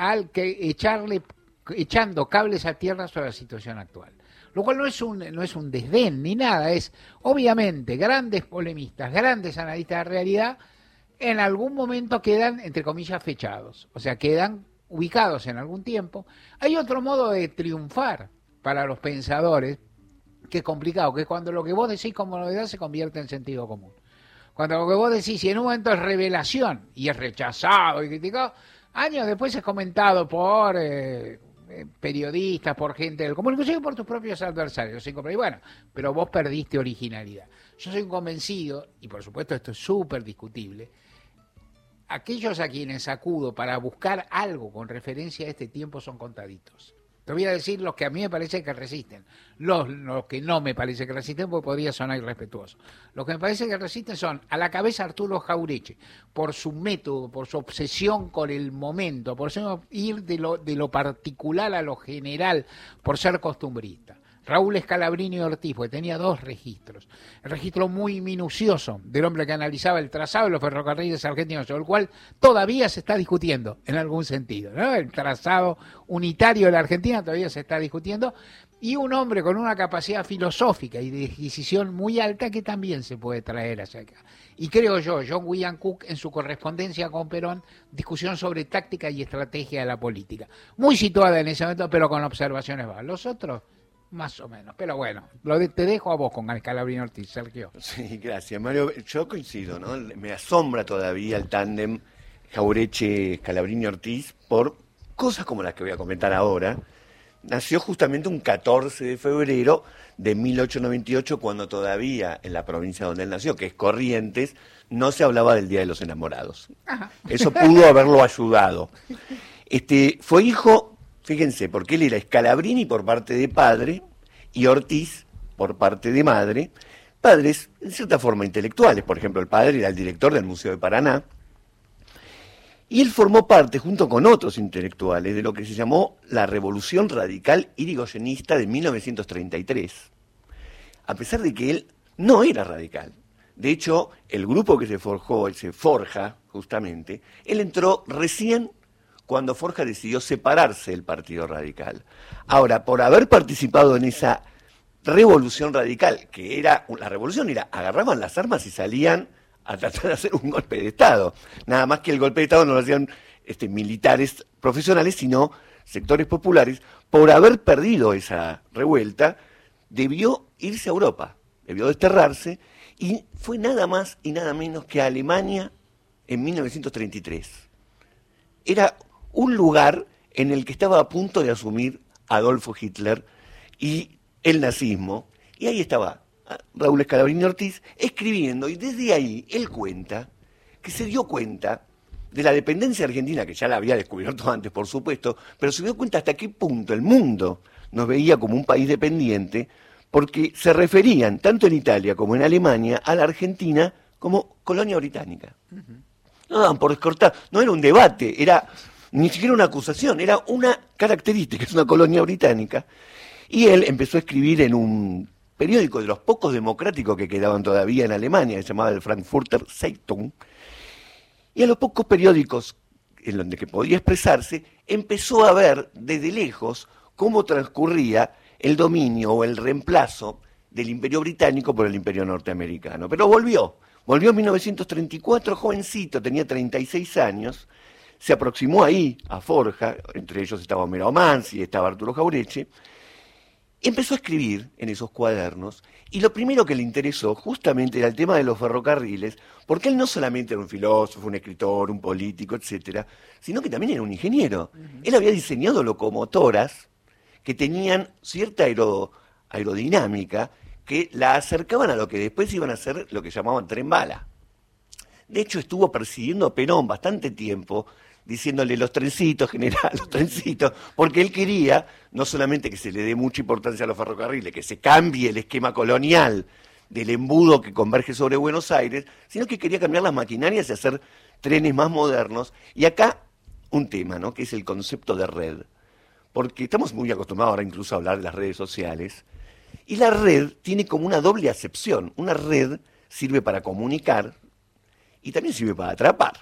echando cables a tierra sobre la situación actual. Lo cual no es un desdén ni nada, es obviamente grandes polemistas, grandes analistas de realidad, en algún momento quedan, entre comillas, fechados, o sea, quedan ubicados en algún tiempo. Hay otro modo de triunfar para los pensadores, que es complicado, que es cuando lo que vos decís como novedad se convierte en sentido común. Cuando lo que vos decís, y en un momento es revelación, y es rechazado y criticado, años después es comentado por periodistas, por gente del común, inclusive por tus propios adversarios. Y bueno, pero vos perdiste originalidad. Yo soy un convencido, y por supuesto esto es súper discutible, aquellos a quienes acudo para buscar algo con referencia a este tiempo son contaditos. Te voy a decir los que a mí me parece que resisten, los que no me parece que resisten, porque podría sonar irrespetuoso. Los que me parece que resisten son a la cabeza Arturo Jauretche, por su método, por su obsesión con el momento, por ir de lo particular a lo general, por ser costumbrista. Raúl Scalabrini Ortiz, porque tenía dos registros. El registro muy minucioso del hombre que analizaba el trazado de los ferrocarriles argentinos, sobre el cual todavía se está discutiendo en algún sentido, ¿no? El trazado unitario de la Argentina todavía se está discutiendo. Y un hombre con una capacidad filosófica y de decisión muy alta que también se puede traer hacia acá. Y creo yo, John William Cook, en su correspondencia con Perón, discusión sobre táctica y estrategia de la política. Muy situada en ese momento, pero con observaciones bajas. Los otros, más o menos. Pero bueno, te dejo a vos con Scalabrini Ortiz, Sergio. Sí, gracias, Mario. Yo coincido, ¿no? Me asombra todavía el tándem Jauretche-Scalabrini Ortiz por cosas como las que voy a comentar ahora. Nació justamente un 14 de febrero de 1898, cuando todavía en la provincia donde él nació, que es Corrientes, no se hablaba del Día de los Enamorados. Ajá. Eso pudo haberlo ayudado. Fue hijo, fíjense, porque él era Scalabrini por parte de padre y Ortiz por parte de madre. Padres, en cierta forma, intelectuales. Por ejemplo, el padre era el director del Museo de Paraná. Y él formó parte, junto con otros intelectuales, de lo que se llamó la Revolución Radical Irigoyenista de 1933. A pesar de que él no era radical. De hecho, el grupo que se forja, justamente, él entró recién cuando Forja decidió separarse del Partido Radical. Ahora, por haber participado en esa revolución radical, que era, la revolución era, agarraban las armas y salían a tratar de hacer un golpe de Estado. Nada más que el golpe de Estado no lo hacían militares profesionales, sino sectores populares. Por haber perdido esa revuelta, debió irse a Europa, debió desterrarse, y fue nada más y nada menos que a Alemania en 1933. Era un lugar en el que estaba a punto de asumir Adolfo Hitler y el nazismo, y ahí estaba Raúl Scalabrini Ortiz escribiendo, y desde ahí él cuenta que se dio cuenta de la dependencia argentina, que ya la había descubierto antes, por supuesto, pero se dio cuenta hasta qué punto el mundo nos veía como un país dependiente, porque se referían, tanto en Italia como en Alemania, a la Argentina como colonia británica. No daban por descortar, no era un debate, era ni siquiera una acusación, era una característica, es una colonia británica. Y él empezó a escribir en un periódico de los pocos democráticos que quedaban todavía en Alemania, que se llamaba el Frankfurter Zeitung, y a los pocos periódicos en donde que podía expresarse, empezó a ver desde lejos cómo transcurría el dominio o el reemplazo del Imperio Británico por el Imperio Norteamericano. Pero volvió en 1934, jovencito, tenía 36 años, se aproximó ahí a Forja, entre ellos estaba Homero Mansi, estaba Arturo Jauretche, Empezó a escribir en esos cuadernos y lo primero que le interesó justamente era el tema de los ferrocarriles, porque él no solamente era un filósofo, un escritor, un político, etcétera, sino que también era un ingeniero. Él había diseñado locomotoras que tenían cierta aerodinámica que la acercaban a lo que después iban a ser lo que llamaban tren bala. De hecho, estuvo persiguiendo a Perón bastante tiempo, diciéndole los trencitos, general, los trencitos, porque él quería no solamente que se le dé mucha importancia a los ferrocarriles, que se cambie el esquema colonial del embudo que converge sobre Buenos Aires, sino que quería cambiar las maquinarias y hacer trenes más modernos. Y acá un tema, ¿no?, que es el concepto de red, porque estamos muy acostumbrados ahora incluso a hablar de las redes sociales, y la red tiene como una doble acepción. Una red sirve para comunicar y también sirve para atrapar.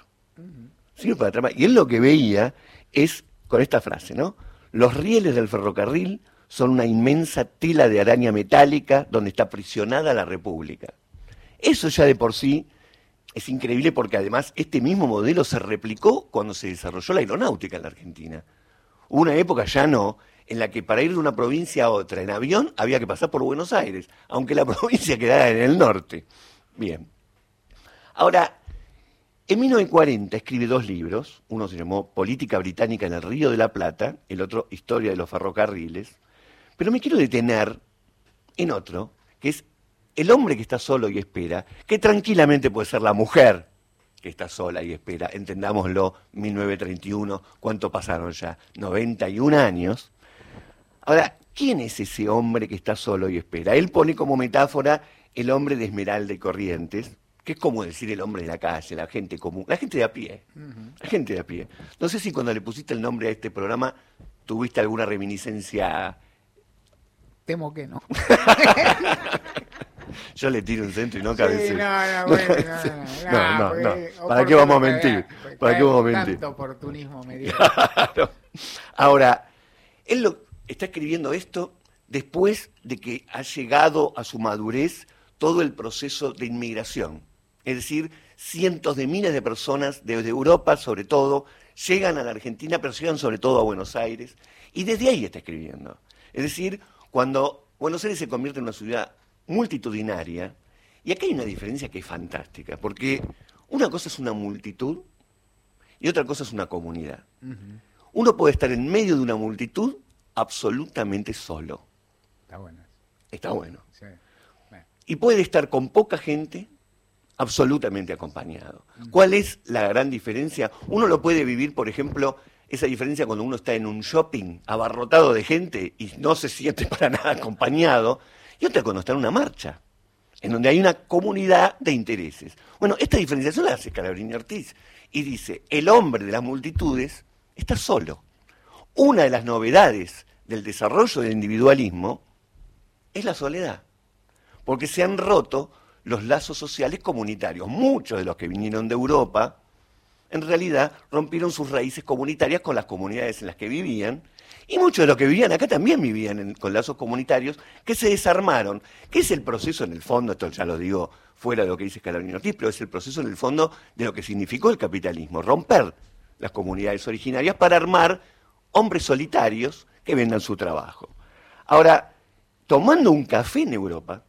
Y él lo que veía es, con esta frase, ¿no? Los rieles del ferrocarril son una inmensa tela de araña metálica donde está aprisionada la República. Eso ya de por sí es increíble porque además este mismo modelo se replicó cuando se desarrolló la aeronáutica en la Argentina. Hubo una época, ya no, en la que para ir de una provincia a otra en avión había que pasar por Buenos Aires, aunque la provincia quedara en el norte. Bien. Ahora, en 1940 escribe 2 libros, uno se llamó Política Británica en el Río de la Plata, el otro Historia de los Ferrocarriles, pero me quiero detener en otro, que es El hombre que está solo y espera, que tranquilamente puede ser la mujer que está sola y espera, entendámoslo, 1931, ¿cuánto pasaron ya? 91 años. Ahora, ¿quién es ese hombre que está solo y espera? Él pone como metáfora el hombre de Esmeralda y Corrientes, que es como decir el hombre de la calle, la gente común, la gente de a pie, la gente de a pie. No sé si cuando le pusiste el nombre a este programa tuviste alguna reminiscencia. Temo que no. Yo le tiro un centro y no cabeceo. Sí, no. ¿Para qué vamos a mentir? ¿Para qué vamos a mentir? Tanto oportunismo me dio. Claro. Ahora, él está escribiendo esto después de que ha llegado a su madurez todo el proceso de inmigración. Es decir, cientos de miles de personas desde Europa, sobre todo, llegan a la Argentina, pero llegan sobre todo a Buenos Aires, y desde ahí está escribiendo. Es decir, cuando Buenos Aires se convierte en una ciudad multitudinaria, y acá hay una diferencia que es fantástica, porque una cosa es una multitud y otra cosa es una comunidad. Uno puede estar en medio de una multitud absolutamente solo. Está bueno. Está bueno. Sí. Y puede estar con poca gente, absolutamente acompañado. ¿Cuál es la gran diferencia? Uno lo puede vivir, por ejemplo, esa diferencia cuando uno está en un shopping abarrotado de gente y no se siente para nada acompañado, y otra cuando está en una marcha, en donde hay una comunidad de intereses. Bueno, esta diferenciación la hace Scalabrini Ortiz, y dice, el hombre de las multitudes está solo. Una de las novedades del desarrollo del individualismo es la soledad, porque se han roto los lazos sociales comunitarios. Muchos de los que vinieron de Europa, en realidad, rompieron sus raíces comunitarias con las comunidades en las que vivían, y muchos de los que vivían acá también vivían con lazos comunitarios que se desarmaron, que es el proceso en el fondo, esto ya lo digo fuera de lo que dice Scalabrini Ortiz, pero es el proceso en el fondo de lo que significó el capitalismo, romper las comunidades originarias para armar hombres solitarios que vendan su trabajo. Ahora, tomando un café en Europa,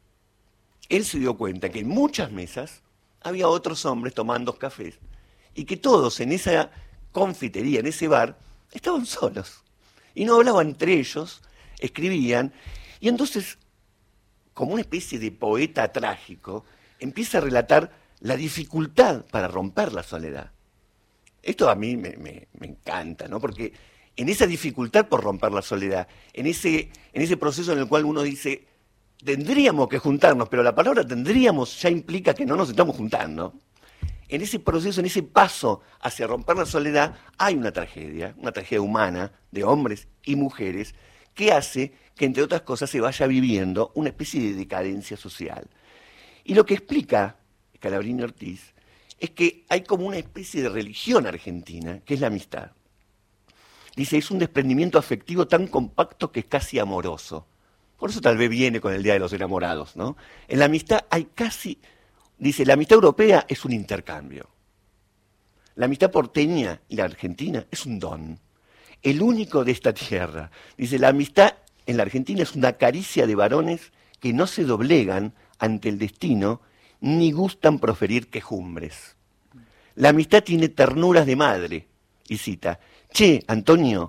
él se dio cuenta que en muchas mesas había otros hombres tomando cafés y que todos en esa confitería, en ese bar, estaban solos. Y no hablaban entre ellos, escribían, y entonces, como una especie de poeta trágico, empieza a relatar la dificultad para romper la soledad. Esto a mí me encanta, ¿no? Porque en esa dificultad por romper la soledad, en ese proceso en el cual uno dice, tendríamos que juntarnos, pero la palabra tendríamos ya implica que no nos estamos juntando. En ese proceso, en ese paso hacia romper la soledad, hay una tragedia humana de hombres y mujeres que hace que, entre otras cosas, se vaya viviendo una especie de decadencia social. Y lo que explica Scalabrini Ortiz es que hay como una especie de religión argentina, que es la amistad. Dice, es un desprendimiento afectivo tan compacto que es casi amoroso. Por eso tal vez viene con el Día de los Enamorados, ¿no? En la amistad hay casi... Dice, la amistad europea es un intercambio. La amistad porteña y la argentina es un don. El único de esta tierra. Dice, la amistad en la Argentina es una caricia de varones que no se doblegan ante el destino ni gustan proferir quejumbres. La amistad tiene ternuras de madre, y cita, Antonio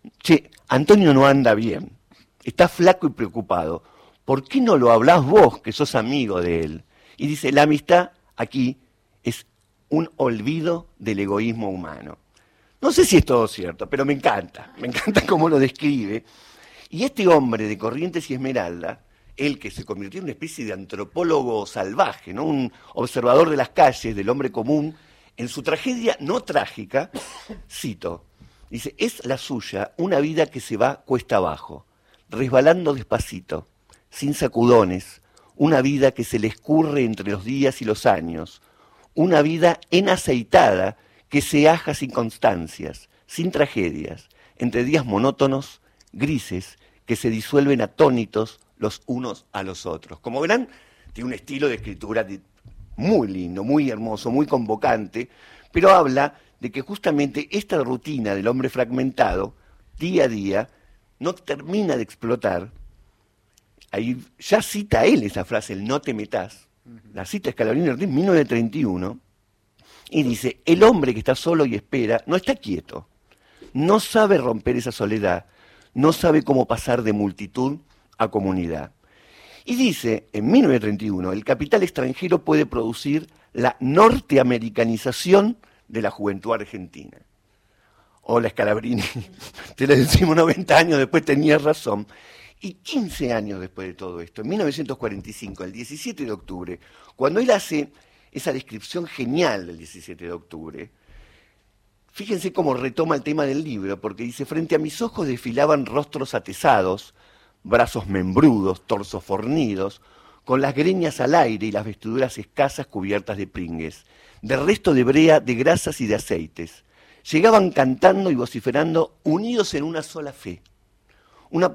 no anda bien, está flaco y preocupado, ¿por qué no lo hablás vos, que sos amigo de él? Y dice, la amistad aquí es un olvido del egoísmo humano. No sé si es todo cierto, pero me encanta cómo lo describe. Y este hombre de Corrientes y Esmeralda, él que se convirtió en una especie de antropólogo salvaje, ¿no? Un observador de las calles, del hombre común, en su tragedia no trágica, cito, dice, es la suya una vida que se va cuesta abajo, resbalando despacito, sin sacudones, una vida que se le escurre entre los días y los años, una vida enaceitada que se aja sin constancias, sin tragedias, entre días monótonos, grises, que se disuelven atónitos los unos a los otros. Como verán, tiene un estilo de escritura muy lindo, muy hermoso, muy convocante, pero habla de que justamente esta rutina del hombre fragmentado, día a día, no termina de explotar. Ahí ya cita él esa frase, el no te metás, la cita Scalabrini Ortiz, 1931, y dice, el hombre que está solo y espera no está quieto, no sabe romper esa soledad, no sabe cómo pasar de multitud a comunidad. Y dice, en 1931, el capital extranjero puede producir la norteamericanización de la juventud argentina. Hola Scalabrini, te lo decimos 90 años después, tenías razón. Y 15 años después de todo esto, en 1945, el 17 de octubre, cuando él hace esa descripción genial del 17 de octubre, fíjense cómo retoma el tema del libro, porque dice, frente a mis ojos desfilaban rostros atesados, brazos membrudos, torsos fornidos, con las greñas al aire y las vestiduras escasas cubiertas de pringues, de resto de brea, de grasas y de aceites. Llegaban cantando y vociferando, unidos en una sola fe. Un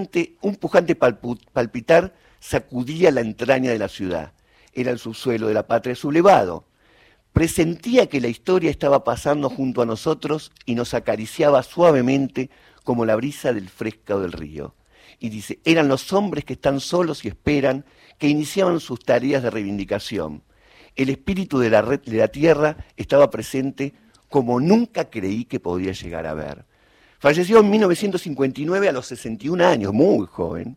pujante palpitar sacudía la entraña de la ciudad. Era el subsuelo de la patria sublevado. Presentía que la historia estaba pasando junto a nosotros y nos acariciaba suavemente como la brisa del fresco del río. Y dice, eran los hombres que están solos y esperan, que iniciaban sus tareas de reivindicación. El espíritu de la tierra estaba presente como nunca creí que podía llegar a ver. Falleció en 1959 a los 61 años, muy joven.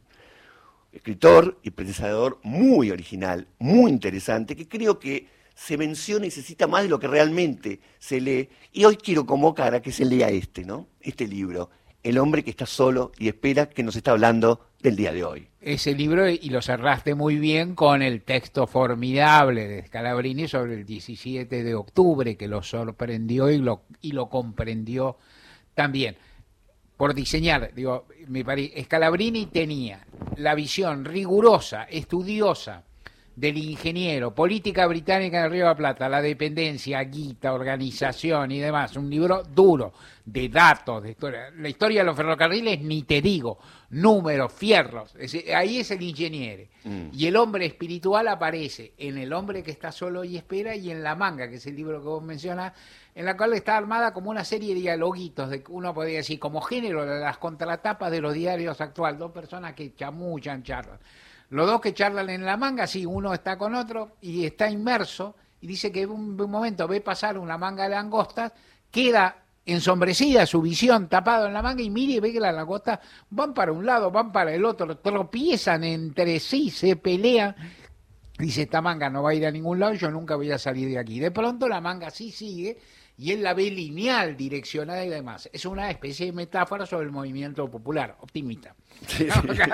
Escritor y pensador muy original, muy interesante, que creo que se menciona y se cita más de lo que realmente se lee. Y hoy quiero convocar a que se lea este libro, El hombre que está solo y espera, que nos está hablando del día de hoy. Ese libro, y lo cerraste muy bien con el texto formidable de Scalabrini sobre el 17 de octubre, que lo sorprendió y lo comprendió también. Por diseñar, me parece, Scalabrini tenía la visión rigurosa, estudiosa del ingeniero, política británica en el Río de la Plata, la dependencia, guita, organización y demás, un libro duro, de datos, de historia. La historia de los ferrocarriles, ni te digo, números, fierros, ahí es el ingeniero. Y el hombre espiritual aparece en El hombre que está solo y espera y en La manga, que es el libro que vos mencionás, en la cual está armada como una serie de dialoguitos, uno podría decir, como género de las contratapas de los diarios actuales, dos personas que chamuchan, charlan. Los dos que charlan en La manga, sí, uno está con otro y está inmerso, y dice que un momento ve pasar una manga de langostas, queda ensombrecida su visión, tapado en la manga, y mire y ve que las langostas van para un lado, van para el otro, tropiezan entre sí, se pelean. Dice, esta manga no va a ir a ningún lado, yo nunca voy a salir de aquí. De pronto la manga sí sigue, y él la ve lineal, direccionada y demás. Es una especie de metáfora sobre el movimiento popular, optimista. Sí.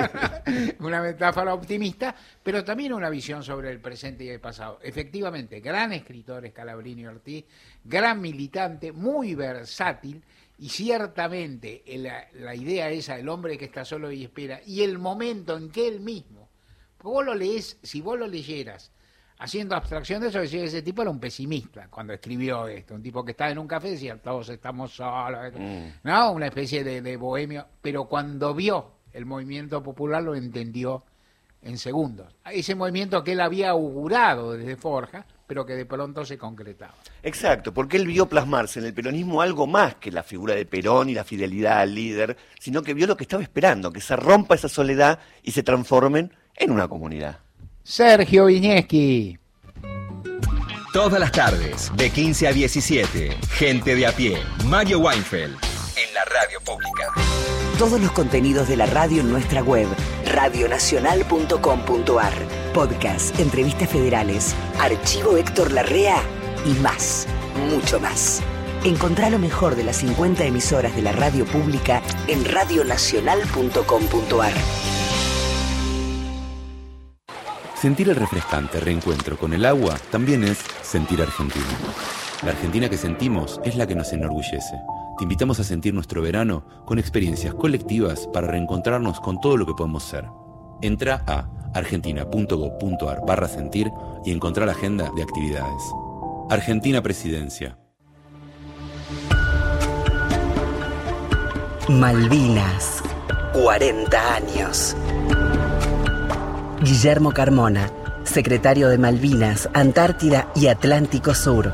Una metáfora optimista, pero también una visión sobre el presente y el pasado. Efectivamente, gran escritor Scalabrini Ortiz, gran militante, muy versátil, y ciertamente la idea esa, el hombre que está solo y espera, y el momento en que él mismo, vos lo lees, si vos lo leyeras, haciendo abstracción de eso, decía que ese tipo era un pesimista cuando escribió esto, un tipo que estaba en un café y decía, todos estamos solos, ¿no? Una especie de bohemio, pero cuando vio el movimiento popular lo entendió en segundos. Ese movimiento que él había augurado desde Forja, pero que de pronto se concretaba. Exacto, porque él vio plasmarse en el peronismo algo más que la figura de Perón y la fidelidad al líder, sino que vio lo que estaba esperando, que se rompa esa soledad y se transformen en una comunidad. Sergio Viñeski. Todas las tardes, de 15 a 17, Gente de a pie, Mario Weinfeld, en la radio pública. Todos los contenidos de la radio en nuestra web, radionacional.com.ar. Podcast, entrevistas federales, archivo Héctor Larrea y más, mucho más. Encontrá lo mejor de las 50 emisoras de la radio pública en radionacional.com.ar. Sentir el refrescante reencuentro con el agua también es sentir Argentina. La Argentina que sentimos es la que nos enorgullece. Te invitamos a sentir nuestro verano con experiencias colectivas para reencontrarnos con todo lo que podemos ser. Entra a argentina.gov.ar/sentir y encontrá la agenda de actividades. Argentina Presidencia. Malvinas, 40 años. Guillermo Carmona, secretario de Malvinas, Antártida y Atlántico Sur.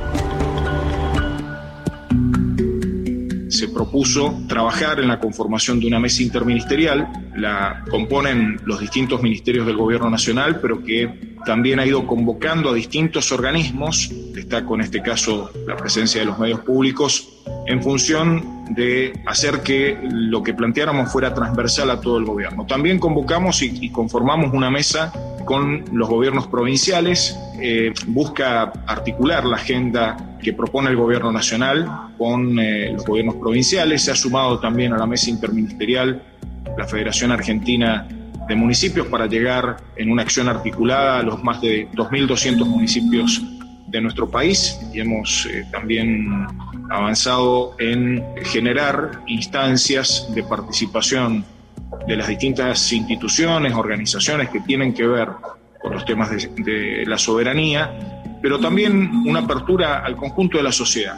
Se propuso trabajar en la conformación de una mesa interministerial, la componen los distintos ministerios del Gobierno Nacional, pero que también ha ido convocando a distintos organismos, destaco en este caso la presencia de los medios públicos, en función de hacer que lo que planteáramos fuera transversal a todo el gobierno. También convocamos y conformamos una mesa con los gobiernos provinciales, busca articular la agenda que propone el gobierno nacional con los gobiernos provinciales. Se ha sumado también a la mesa interministerial la Federación Argentina de Municipios para llegar en una acción articulada a los más de 2.200 municipios de nuestro país, y hemos también avanzado en generar instancias de participación de las distintas instituciones, organizaciones que tienen que ver con los temas de la soberanía, pero también una apertura al conjunto de la sociedad.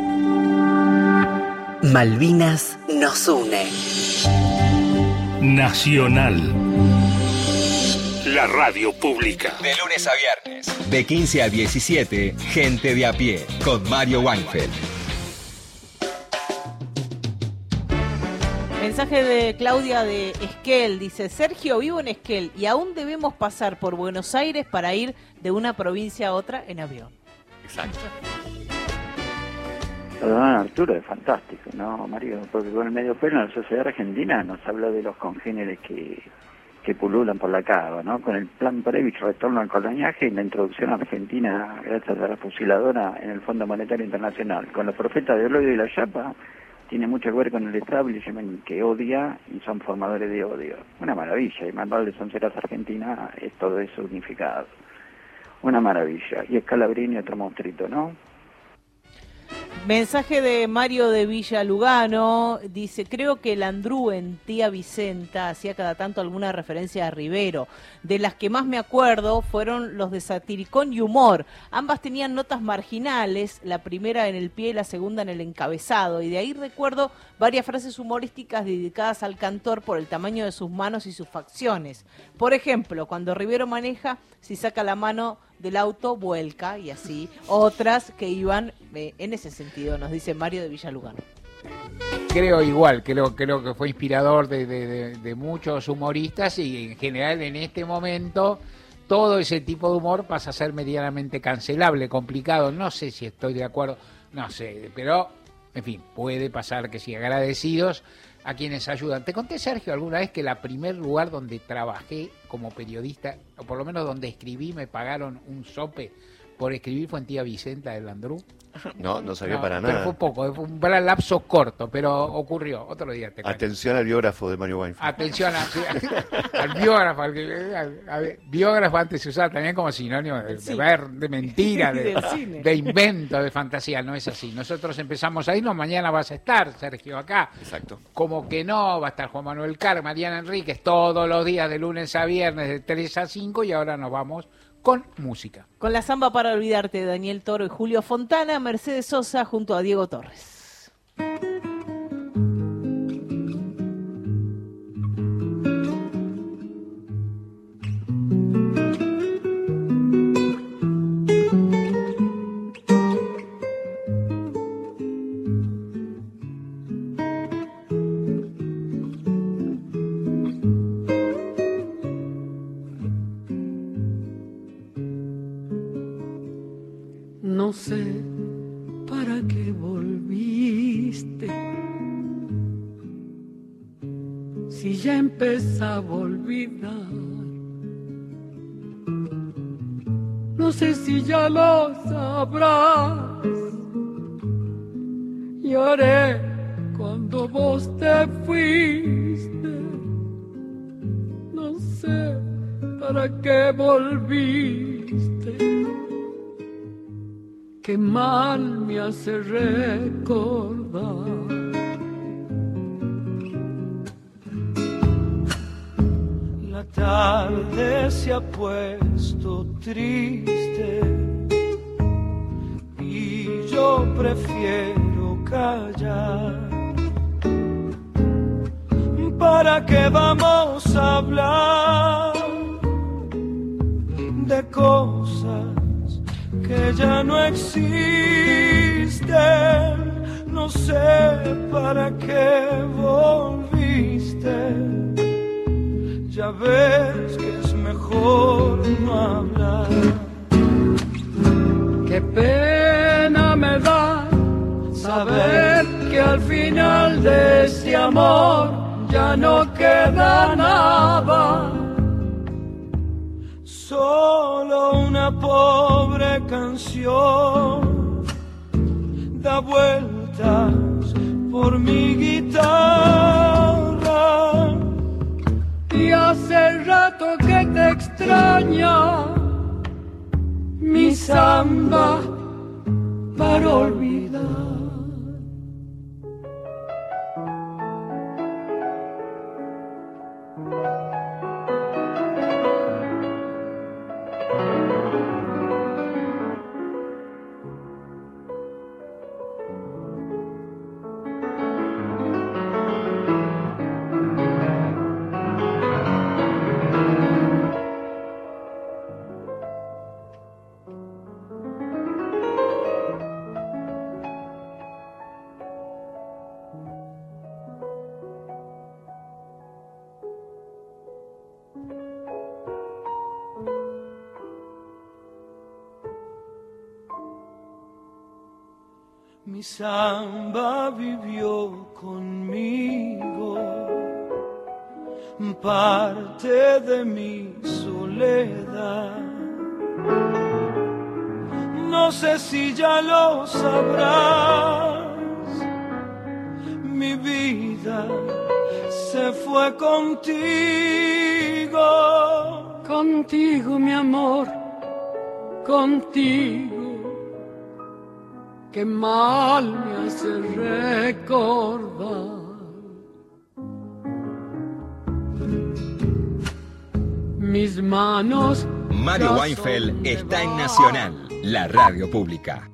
Malvinas nos une. Nacional. La radio pública. De lunes a viernes, de 15 a 17, Gente de a pie, con Mario Weinfeld. Mensaje de Claudia de Esquel, dice: Sergio, vivo en Esquel y aún debemos pasar por Buenos Aires para ir de una provincia a otra en avión. Exacto. Arturo, es fantástico, ¿no, Mario? Porque con el medio pelo en la sociedad argentina nos habla de los congéneres que pululan por la cava, ¿no? Con el plan Previch, retorno al coloniaje y la introducción argentina gracias a la fusiladora en el Fondo Monetario Internacional. Con los profetas de Eloy y la Chapa tiene mucho que ver con el establishment que odia y son formadores de odio. Una maravilla, y Manuel de Sonceras Argentina es todo eso unificado. Una maravilla. Y Scalabrini otro monstruito, ¿no? Mensaje de Mario de Villa Lugano, dice: creo que Landru en Tía Vicenta hacía cada tanto alguna referencia a Rivero. De las que más me acuerdo fueron los de Satiricón y Humor. Ambas tenían notas marginales, la primera en el pie y la segunda en el encabezado, y de ahí recuerdo varias frases humorísticas dedicadas al cantor por el tamaño de sus manos y sus facciones. Por ejemplo, cuando Rivero maneja, si saca la mano del auto, vuelca, y así. Otras que iban en ese sentido, nos dice Mario de Villalugano. Creo igual, creo que fue inspirador de muchos humoristas, y en general en este momento todo ese tipo de humor pasa a ser medianamente cancelable, complicado. No sé si estoy de acuerdo, no sé, pero en fin, puede pasar que sí. Agradecidos a quienes ayudan. Te conté, Sergio, alguna vez que el primer lugar donde trabajé como periodista, o por lo menos donde escribí, me pagaron un sope por escribir, fue en Tía Vicenta de Landru. No sabía para nada. Pero fue poco, fue un lapso corto, pero ocurrió. Otro día te cuento. Atención al biógrafo de Mario Weinfeld. Atención al biógrafo. Biógrafo antes se usaba también como sinónimo de mentira, de invento, de fantasía. No es así. Nosotros empezamos a irnos, mañana vas a estar, Sergio, acá. Exacto. Como que no, va a estar Juan Manuel Carr, Mariana Enríquez, todos los días de lunes a viernes de 3 a 5, y ahora nos vamos con música. Con la samba para olvidarte de Daniel Toro y Julio Fontana, Mercedes Sosa junto a Diego Torres. No sé para qué volviste, si ya empezaba a olvidar. No sé si ya lo sabrás. Lloré cuando vos te fuiste. No sé para qué volviste. Qué mal me hace recordar. La tarde se ha puesto triste y yo prefiero callar. ¿Para qué vamos a hablar de cosas que ya no existen? No sé para qué volviste. Ya ves que es mejor no hablar. Qué pena me da saber que al final de este amor ya no queda nada. Solo una pobre canción da vueltas por mi guitarra. Y hace rato que te extraña mi samba para olvidar. Mi samba vivió conmigo, parte de mi soledad. No sé si ya lo sabrás, mi vida se fue contigo. Contigo, mi amor, contigo. Qué mal me hace recordar. Mis manos. Mario Weinfeld está en Nacional, la radio pública.